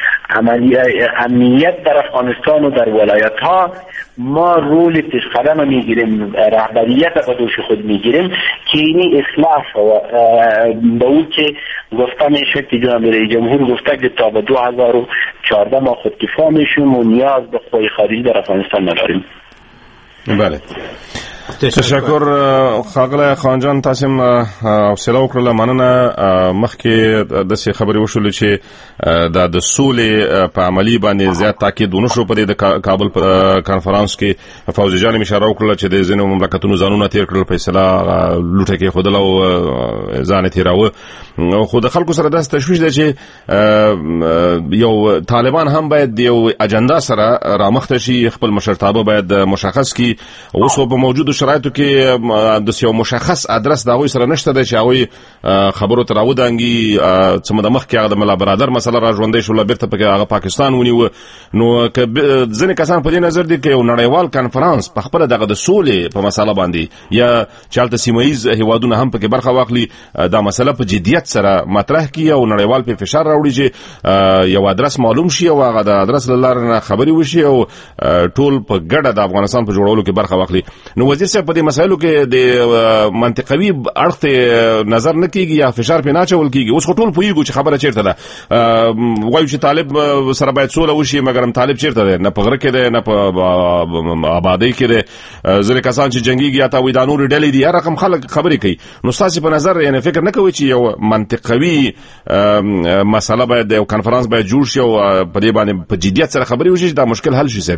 امنیت در افغانستان و در ولایت ها ما رول پیشقدم میگیریم، رهبریت به دوش خود میگیریم که اینی اصلاح شد. به اون که گفته میشه که جناب رئیس جمهور گفته که تا به دو هزار و چهارده ما خودکفا میشیم و نیاز به قوای خارجی در افغانستان نداریم. بله، تشکر خاغله خانجان. تاسو حوصله وکړه. مننه. مخکې د څه خبرې وشولې چې د د سولې په عملی باندې زیات تاکید ونه شو په د کابل کانفرنس کې. فوزي جان اشاره وکړه چې د ځینو مملکتونو ځانونه تیر کړل، فیصله لوټه کې خودله او ځان تیراوه. خو د خلکو سره داس تشویش دی چې یو طالبان هم باید یو اجنډا سره رامخته شي، خپل مشرتابه باید مشخص کی. اوس په موجودو شرایطو کې د یو مشخص ادرس دا وای سره نشته دی چې هغه خبرو تر ودانګي څه مده مخ کې هغه د ملا برادر مسله را ژوندې شو، لبرته په هغه پاکستان ونیو. نو ځینې کسان په دې نظر دي چې یو نړیوال کانفرنس په خپل دغه د سولې په مسله باندې یا چالت سیمایز هیوادونه هم په کې برخه واخلي، دا مسله په جدیت سره مطرح کی او نړیوال په فشار راوړي چې یو ادرس معلوم شي او هغه د ادرس لاره خبري وشي او ټول په ګډه د افغانستان په جوړولو کې برخه واخلي. نو وزیر صاحب په دې مسایلو کې د منطقوي اړخ ته نظر نه کیږي یا فشار په ناچول کیږي. اوس ټول پویګو چې خبره چیرته ده، وایو چې طالب سره باید سوله وشي، مګر طالب چیرته ده؟ نه په غره کې ده، نه په آبادی کې ده. ځکه کسان چې جنگي یا تا وې د نور ډلې دي هر رقم خلک خبرې کوي. نو تاسو په نظر یعنی فکر نه کوي چې یو منطقوي مسله باید یو کانفرنس باید جوړ شي او په دې باندې په جدیت سره خبرې وشي دا مشکل حل شي؟ صاحب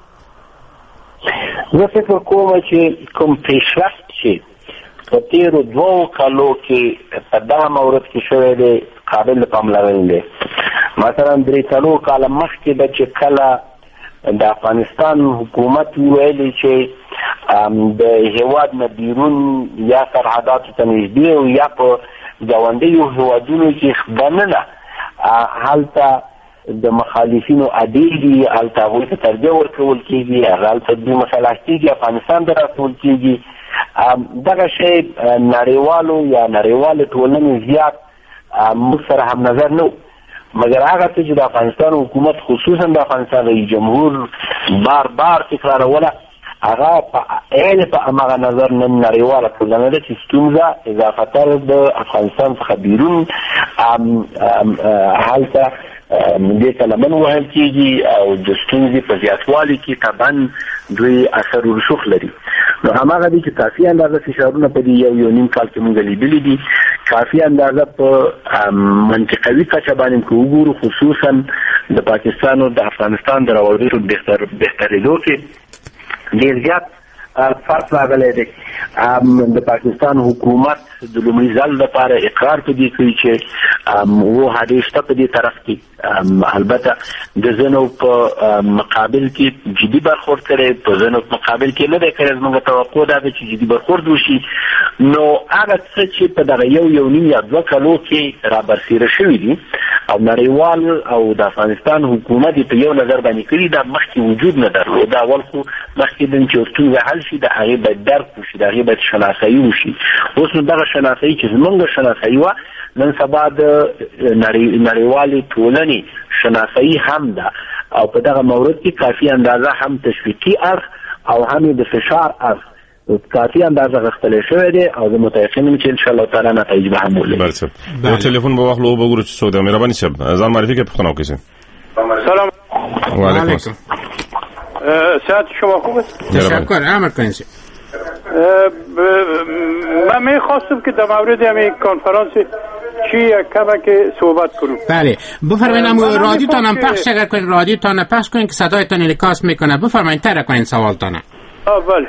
زه فکر کوم چې کوم پیشرفت چې په تیرو دوو کالو کې په دغه مورد کې شوی دی قابل پاملرنې دی. مثلا درې څلور کاله مخکې به چې کله د افغانستان حکومت ویلي چې د هیواد نه بیرون یا سرحداتو ته نږدې او یا په ګاونډیو هیوادونو کې دننه هلته د مخالفینو عدیدي هلته هغوی ته ترجیح ورکول کېږي، هلته دوی مسلح کېږي، افغانستان ته راټول کېږي. دغه شی نړیوالو یا نړیوالې ټولنې زیات موږ سره هم نظر نه و، مګر هغه څه چې د افغانستان حکومت خصوصا د افغانستان رئیس جمهور بار بار تکراروله هغه په عین په هماغه نظر نن نړیواله ټولنه ده چې ستونزه اضافه د افغانستان څخه بیرون هلته دې ته لمن وهل کېږي او د ستونزې په زیاتوالي کې طبعا دوی اثر و رسوخ لري. نو هماغه دي چې کافي اندازه فشارونه په دې یو یو نیم کال کې موږ لیدلي دي، کافي اندازه په منطقوي کچه باندې که وګورو خصوصا د پاکستان او د افغانستان د روابطو بهترېدو کې ډېر زیات فرق راغلی دی. د پاکستان حکومت د لومړي ځل لپاره اقرار په دې کوي چې و هدې شته په دې طرف کې، البته د ځینو په مقابل کې جدي برخورد کړی، په ځینو په مقابل کې نه دی کړی. زموږ توقع دا ده چې جدي برخورد وشي. نو هغه څه چې په دغه یو یو نیم یا دوه کالو کې رابرسېره شوي دي او نړیوال او د افغانستان حکومت په یو نظر باندې کړي دا مخکې وجود نه درلود. دا اول خو مخکې د چې ستونزه حل شي د هغې باید درک وشي، د هغې باید شناسایي وشي. اوس نو دغه شناسایي چې زموږ شناسایي وه نن سبا د نړیوالې ټولنې شناسایي هم ده او په دغه مورد کې کافي اندازه هم تشویقي اړخ او هم د فشار اړخ کافي اندازه غښتلی شوی دی او زه متیقن یم چې انشاءالله تعالی نتایج به هم ولري. بله صاحب یو ټلیفون به واخلو وبګورو چې څوک دی. مهرباني صاحب ځان معرفي کړئ، پوښتنه وکړئ. سلام. وعلیکم السلام. صحت شما خوب است؟ تشکر. امر کنید. من میخواستم که در مورد همین کنفرانس چی کمک صحبت کنم. بله بفرمایید. رادیوتان هم پخش اگر کنید، رادیوتان پخش کنید که صدایتان انعکاس میکنه. بفرمایید تر کنید سوالتان. بله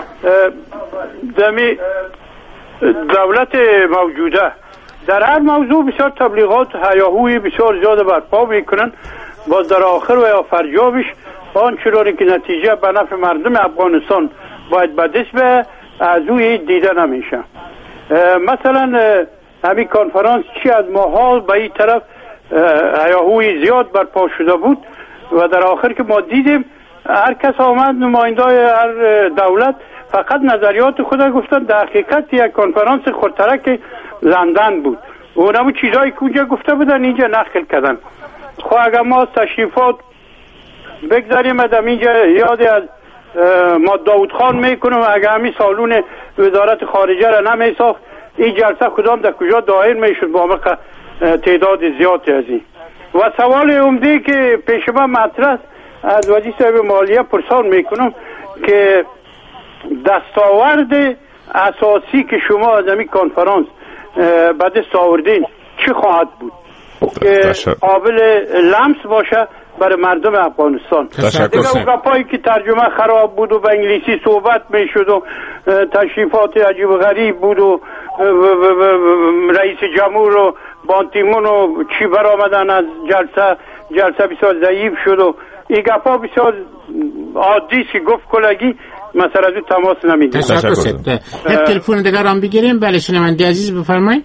دمی دولت موجوده در هر موضوع بسیار تبلیغات هیاهوی بسیار زیاده برپا میکنن، باز در آخر و یا فرجابش آنچنانی که نتیجه به نفع مردم افغانستان باید به دست به از اوی دیده نمیشه. مثلا همین کنفرانس چی از ماها به این طرف هیاهوی زیاد برپا شده بود و در آخر که ما دیدیم هر کس آمد نماینده هر دولت فقط نظریات خود گفتن. در حقیقت یک کنفرانس خودترک لندن بود، اونمو چیزایی که اونجا گفته بودن اینجا نقل کردن. خب اگر ما تشریفات بگذاریم ادم اینجا یاد از ما داود خان میکنم، اگر همین سالون وزارت خارجه را نمیساخت این جلسه کدام در کجا دایر میشد با مقا تعداد زیادی از این. و سوال عمده که پیش من مطرح از وزیر صاحب مالیه پرسان میکنم که دستاورد اساسی که شما از همین کنفرانس به دست آوردین چی خواهد بود که قابل لمس باشه برای مردم افغانستان؟ دیگه اون گپایی که ترجمه خراب بود و به انگلیسی صحبت میشد و تشریفات عجیب و غریب بود و رئیس جمهور و بانتیمون و چی برآمدن از جلسه جلسه بسیار ضعیف شد و این گپا بسیار عادی که گفت کلگی مثلا از تماس نمیده. تشکر. یک تلفن دیگر هم بگیریم. بله شنونده عزیز بفرمایید.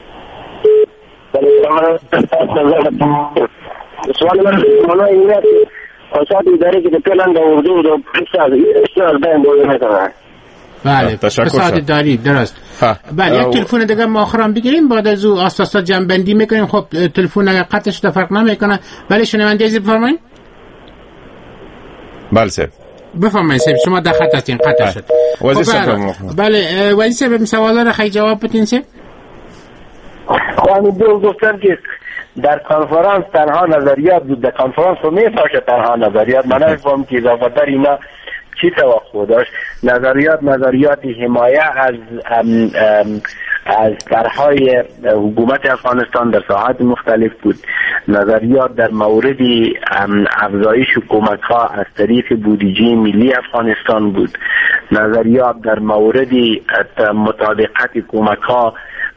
سوال من مولا اینه که آساد اداره که پلان در اردو و اقتصاد اقتصاد بین بوده میتونه. بله اقتصاد داری درست. بله یک تلفن دیگه ما آخرام بگیریم بعد از او اساسا جنبندی میکنیم. خب تلفن اگر قطعش ده فرق نمیکنه. بله شنونده عزیز بفرمایید. بله سر بفرمایید سر شما در خط هستین قطع شد. وزیر صاحب بله وزیر صاحب سوالا را خیلی جواب بدین سر. خواهی دو گفتن که در کنفرانس تنها نظریات بود، در کنفرانس رو میفاشه تنها نظریات. من نفهم که اضافه در اینا چی توقع داشت. نظریات نظریات حمایه از ام ام از طرحهای حکومت افغانستان در ساحات مختلف بود. نظریات در مورد افزایش حکومت‌ها از طریق بودجه ملی افغانستان بود. نظریات در مورد مطابقت حکومت‌ها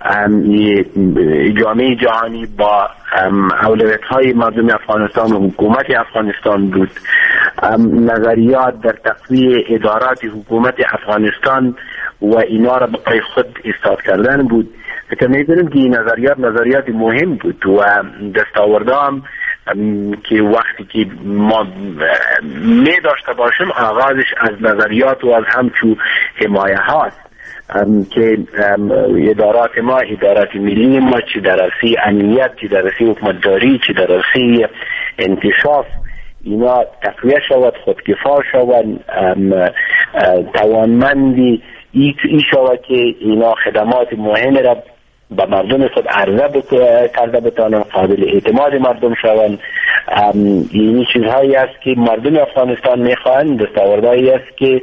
جامعه جهانی با اولویت‌های مردم افغانستان و حکومت افغانستان بود. نظریات در تقویه ادارات حکومت افغانستان و اینا را به پای خود ایستاد کردن بود. فکر می‌کنم که این نظریات نظریات مهم بود و دستاورده هم که وقتی که ما می داشته باشیم آغازش از نظریات و از همچو حمایه هاست که ادارات ما ادارات ملی ما چی در عرصه امنیت، چی در عرصه حکومتداری، چی در عرصه انکشاف اینا تقویه شود، خودکفا شود، توانمندی ای شود که اینا خدمات مهم را به مردم خود عرضه کرده بتانن، قابل اعتماد مردم شوند. این چیزهایی است که مردم افغانستان میخواهند، دستاوردهایی است که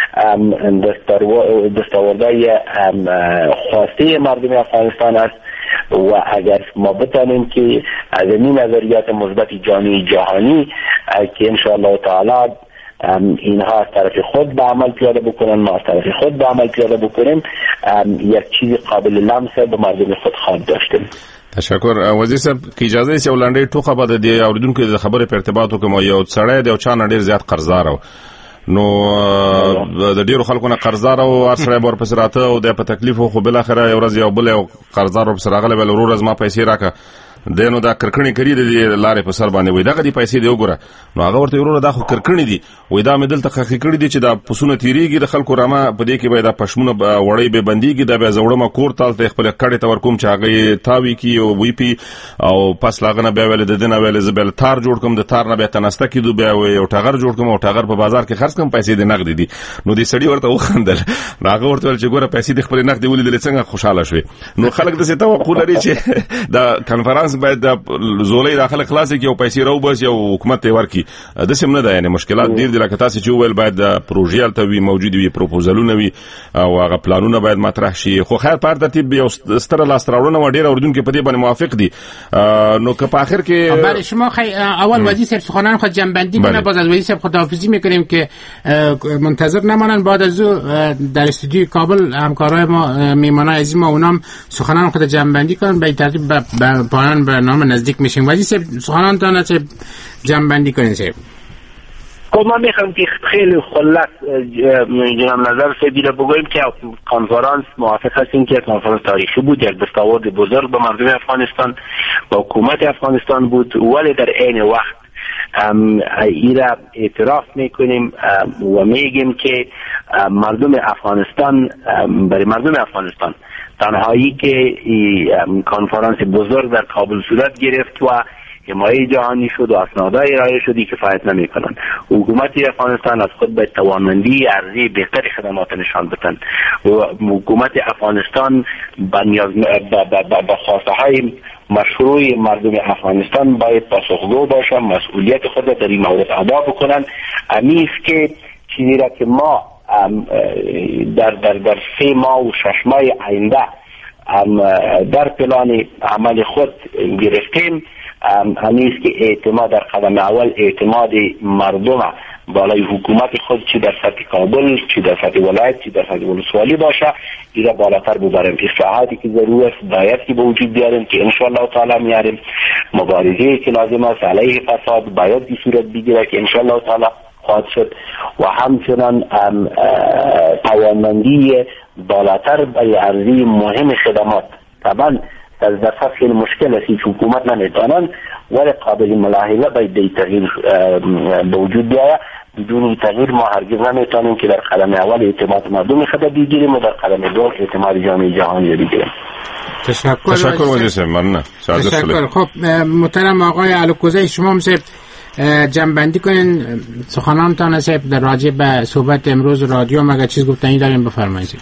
دستاوردهای خواسته مردم افغانستان است و اگر ما بتانیم که از این نظریات مثبت جامعه جهانی که انشاءالله تعالی اینها از طرف خود به عمل پیاده بکنن، ما از طرف خود به عمل پیاده بکنیم، یک چیز قابل لمس به مردم خود خواهد داشتیم. تشکر. وزیر صاحب که اجازه است یو لنډه ټوخه به د اوریدونکو د خبرې په ارتباط وکړم. یو سړی د یو چا نه ډیر زیات قرضدار و، نو د ډیرو خلکو نه قرضدار او هر سړی به ورپسې راته او د په تکلیف خو بل اخره یو ورځ یو بل یو قرضدار ورپسې راغلی بل ورور زما پیسې راکړه دنو دا کرکړنی کړی د لارې په سر باندې وای دغه دی پیسې دی وګوره. نو هغه ورته ورور دا خو کرکړنی دی وای دا مې دلته خخې کړی دی چې دا پسونه تیریږي د خلکو رامه په دې کې به دا پښمونه وړې به بنديږي دا به زوړم کور تالته خپل کړي تور کوم چې هغه تاوي کی او وی پی او پس لاغنه به ول د دنه ول زبل تار جوړ کوم د تار نه به تنسته کیدو به او ټغر جوړ کوم او ټغر په بازار کې خرڅ کوم پیسې د نقد دي. نو دې سړی ورته وخندل، هغه ورته ول چې ګوره پیسې د خپل نقد ولیدل څنګه خوشاله شوی. نو خلک د څه توقع لري چې دا کنفرانس کنفرانس باید د زولې داخله خلاص کی او پیسې راو بس یو حکومت ته ورکی د سم نه ده یعنی مشکلات ډیر دي لکه تاسو چې ویل باید د پروژې التوی موجود وي پروپوزالونه وي او هغه پلانونه باید مطرح شي خو خیر په ترتیب یو ستر لاستراوړونه و ډیر اردن کې په دې باندې موافق دي نو که په اخر کې برای شما خی اول وزیر صاحب سخنان خود جنبندی کنه باز از وزیر صاحب خداحافظی میکنیم که منتظر نمانن بعد از در استودیوی کابل همکارای ما میمانای عزیز ما اونام سخنان خود جنبندی کنن به ترتیب به پایان برنامه نزدیک میشیم وزیر صاحب سخنان تان چه جنبندی کنین صاحب خب ما میخوام که خیلی خلاص جناب نظر سیدی را بگویم که کنفرانس موافق هستیم که کنفرانس تاریخی بود یک دستاورد بزرگ به مردم افغانستان و حکومت افغانستان بود ولی در عین وقت این را اعتراف میکنیم و میگیم که مردم افغانستان برای مردم افغانستان تنهایی که این کنفرانس بزرگ در کابل صورت گرفت و حمایه جهانی شد و اسنادهای ارائه شدی کفایت نمی کنند. حکومت افغانستان از خود به توانمندی ارزی بهتری خدمات نشان بدن و حکومت افغانستان به خواسته های مشروع مردم افغانستان باید پاسخگو باشند، مسئولیت خود در این مورد ادا بکنند. امیست که چیزی را که ما در در در سه ماه و شش ماه آینده در پلان عمل خود گرفتیم، همیست که اعتماد در قدم اول اعتماد مردم بالای حکومت خود چی در سطح کابل، چی در سطح ولایت، چی در سطح ولسوالی باشه، ایرا بالاتر ببریم. اصلاحاتی که ضرورت باید که به وجود بیاریم که انشالله تعالی میاریم. مبارزه که لازم است علیه فساد باید بی صورت بگیره که انشالله تعالی خواهد شد و همچنان توانمندی بالاتر به عرضی مهم خدمات. طبعا در درصد خیلی مشکل است، هیچ حکومت نمیتونن ولی قابل ملاحظه باید تغییر به وجود بیاید. بدون تغییر ما هرگز نمیتونیم که در قدم اول اعتماد مردم خود بگیریم و در قدم دوم اعتماد جامعه جهانی بگیریم. تشکر تشکر وزیر صاحب. ممنون. تشکر. خب محترم آقای علوکوزی شما هم صاحب جنبندی کنین سخنانتان صاحب در راجع به صحبت امروز رادیو مگه چیز گفتنی داریم بفرمایید.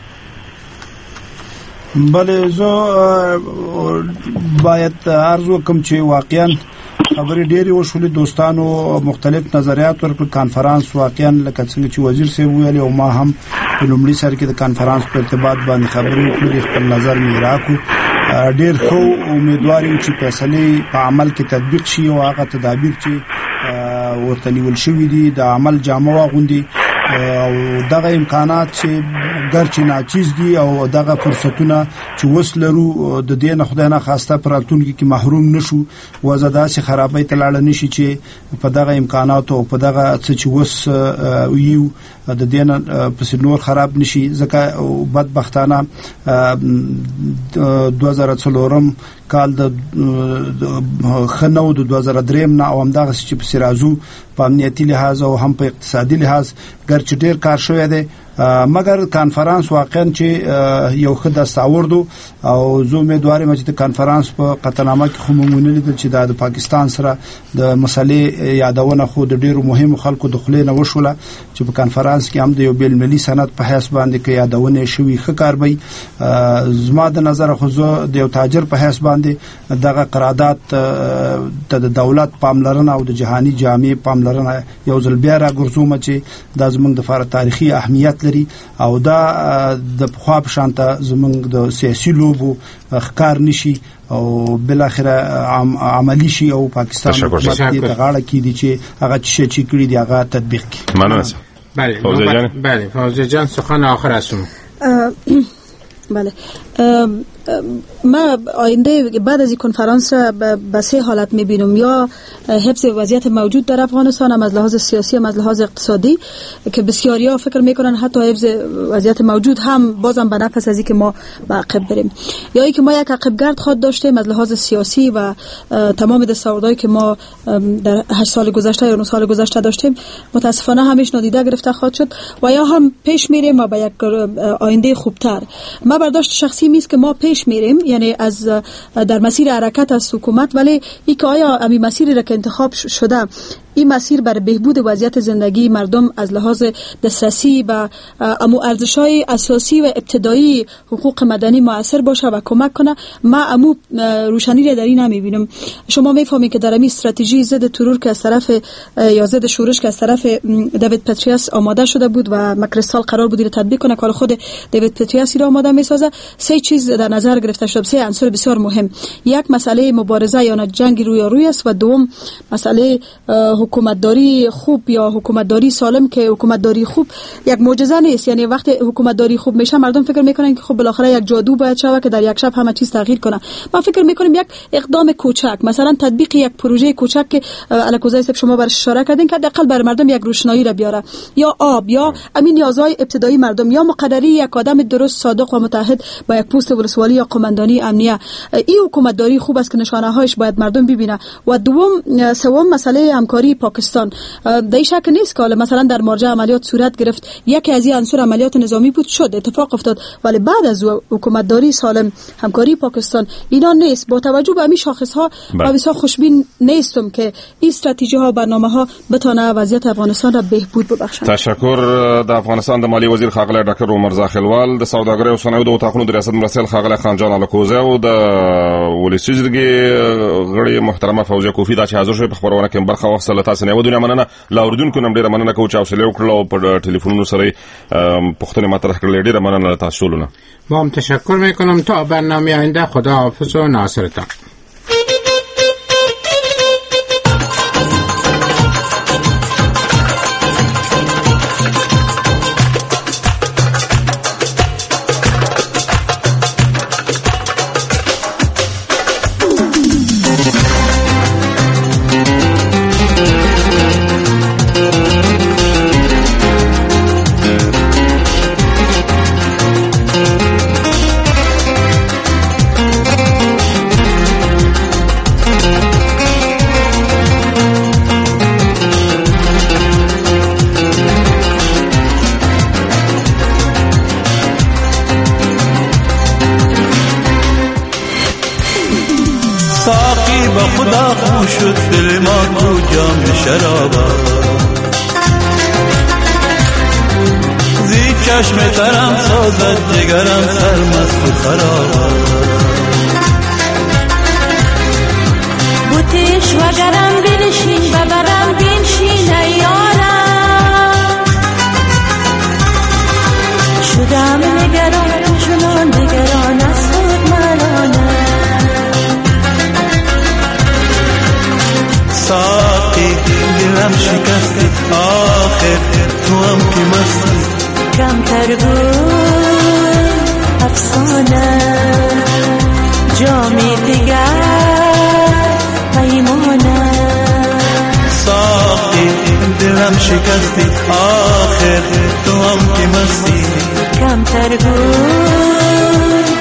بله زه باید عرض وکم چې واقعا خبرې ډېرې وشولې، دوستانو مختلف نظریات ورکړل. کانفرانس واقعا لکه څنګه چې وزیر صاحب ویلي او ما هم په لومړي سر کې د کانفرانس په ارتباط باندې خبرې وکړې، خپل نظر مې راکړو. ډېر ښه امیدوار یم چې فیصلې په عمل کې تطبیق شي او هغه تدابیر چې ورته نیول شوي دي د عمل جامه واغوندي او دغه امکانات چې ګرچې ناچیز دي او دغه فرصتونه چې وس لرو د دې نه خدای نه خواسته پر راتلونکي کې محروم نشو، وضع داسې خرابۍ ته لاړه نشي چې په دغه امکاناتو او په دغه څه چې وس یو د دې نه پسې نور خراب نشي. ځکه بدبختانه دوه زره څلورم کال د خنو د دوه زره درې نه او همدغه چې په سرازو په امنیتي لحاظ او هم په اقتصادي لحاظ ګرچې ډېر کار شوی دی، مګر کانفرانس واقعا چې یو ښه دستاورد او زه امیدوار یم چې د کانفرانس په قطعنامه کې خو موږ ولیدل چې د پاکستان سره د مسلې یادونه خو د ډېرو مهمو خلکو د خولې نه وشوله چې په کانفرانس کې هم د یو بین المللي سند په حیث باندې کې یادونه شوي ښه کار به زما د نظر خو زه د یو تاجر په حیث باندې دغه قرارداد ته د دولت پاملرنه او د جهاني جامع پاملرنه یو ځل بیا راګرځوم چې دا زموږ د لپاره تاریخي اهمیت لري او دا د پخوا په شان ته زموږ د سیاسي لوبو ښکار نشي او بل اخره عملی شي او پاکستان د غاړه کې دي چې هغه چې کړی دی هغه تطبیق کړي. مننه. بله فوزیه جان. بله فوزیه جان سخن آخر از شما. بله ما آینده بعد از این کنفرانس را به سه حالت میبینم، یا حفظ وضعیت موجود در افغانستان هم از لحاظ سیاسی هم از لحاظ اقتصادی که بسیاری ها فکر میکنن حتی حفظ وضعیت موجود هم بازم به نفس از این که ما به عقب بریم، یا ای که ما یک عقبگرد خود داشتیم از لحاظ سیاسی و تمام دستاوردهایی که ما در هشت سال گذشته یا نه سال گذشته داشتیم متاسفانه همیش نادیده گرفته خواهد شد، و یا هم پیش میریم و به یک آینده خوبتر. ما برداشت شخصی میست که ما پیش میریم، یعنی از در مسیر حرکت از حکومت، ولی ای که آیا امی مسیری را که انتخاب شده این مسیر بر بهبود وضعیت زندگی مردم از لحاظ دسترسی به امو ارزش‌های اساسی و ابتدایی حقوق مدنی مؤثر باشه و کمک کنه. ما امو روشنی را در این نمی‌بینم. شما می‌فهمید که در این استراتژی ضد ترور که از طرف یا ضد شورش که از طرف دیوید پتریاس آماده شده بود و مکرستال قرار بود تطبیق کنه، کار خود دیوید پتریاس را آماده می‌سازه. سه چیز در نظر گرفته شده، سه عنصر بسیار مهم. یک مسئله مبارزه یا جنگ رویارویی است و دوم مسئله حکومتداری خوب یا حکومتداری سالم که حکومتداری خوب یک معجزه نیست. یعنی وقتی حکومتداری خوب میشه مردم فکر میکنن که خب بالاخره یک جادو باید شه که در یک شب همه چیز تغییر کنه. ما فکر میکنیم یک اقدام کوچک، مثلا تطبیق یک پروژه کوچک که الکوزای شما برش اشاره کردین که حداقل بر مردم یک روشنایی را بیاره، یا آب یا امین نیازهای ابتدایی مردم، یا مقرری یک آدم درست صادق و متحد با یک پست ولسوالی یا قماندانی امنیه. این حکومتداری خوب است که نشانه هایش باید مردم ببینه. و دوم سوم مسئله همکاری پاکستان. در شک نیست که مثلا در مارجه عملیات صورت گرفت، یکی از این عناصر عملیات نظامی بود، شد اتفاق افتاد، ولی بعد از حکومتداری سالم همکاری پاکستان اینا نیست. با توجه به همین شاخص ها و بسیار خوشبین نیستم که این استراتژی ها و برنامه ها بتونه وضعیت افغانستان را بهبود ببخشند. تشکر. د افغانستان د مالی وزیر ښاغلی ډاکټر عمر زاخیلوال، د سوداګرۍ او صنایعو د اتاقونو د ریاست مرستیال ښاغلی خانجان الکوزی او د ولسي جرګې غړي محترمه فوزیه کوفی دا چې حاضر شوی په خبرونه کې برخه واخیستله. تاسو نه ودونه مننه. لا اردوونکو نم ډیره مننه کوم چې حوصله وکړه او په ټلیفونونو سره پوښتنې مطرح کړلې. ډیره مننه تاسو ټولو نه. ما هم تشکر میکنم. تا برنامه آینده خدا حافظ و ناصرتان. شد دل ما تو جام شرابا، زی چشم ترم سازد جگرم سرمست و خرابا. بوتیش وگرم بنشین ببرم بنشین ایارم، شدم نگران چنان نگران از خود مرانم. ساقی دلم شکستی آخر تو هم که مستی، کم تر بود افسانه جامی دیگر پیمانه. ساقی دلم شکستی آخر تو هم که مستی، کم تر بود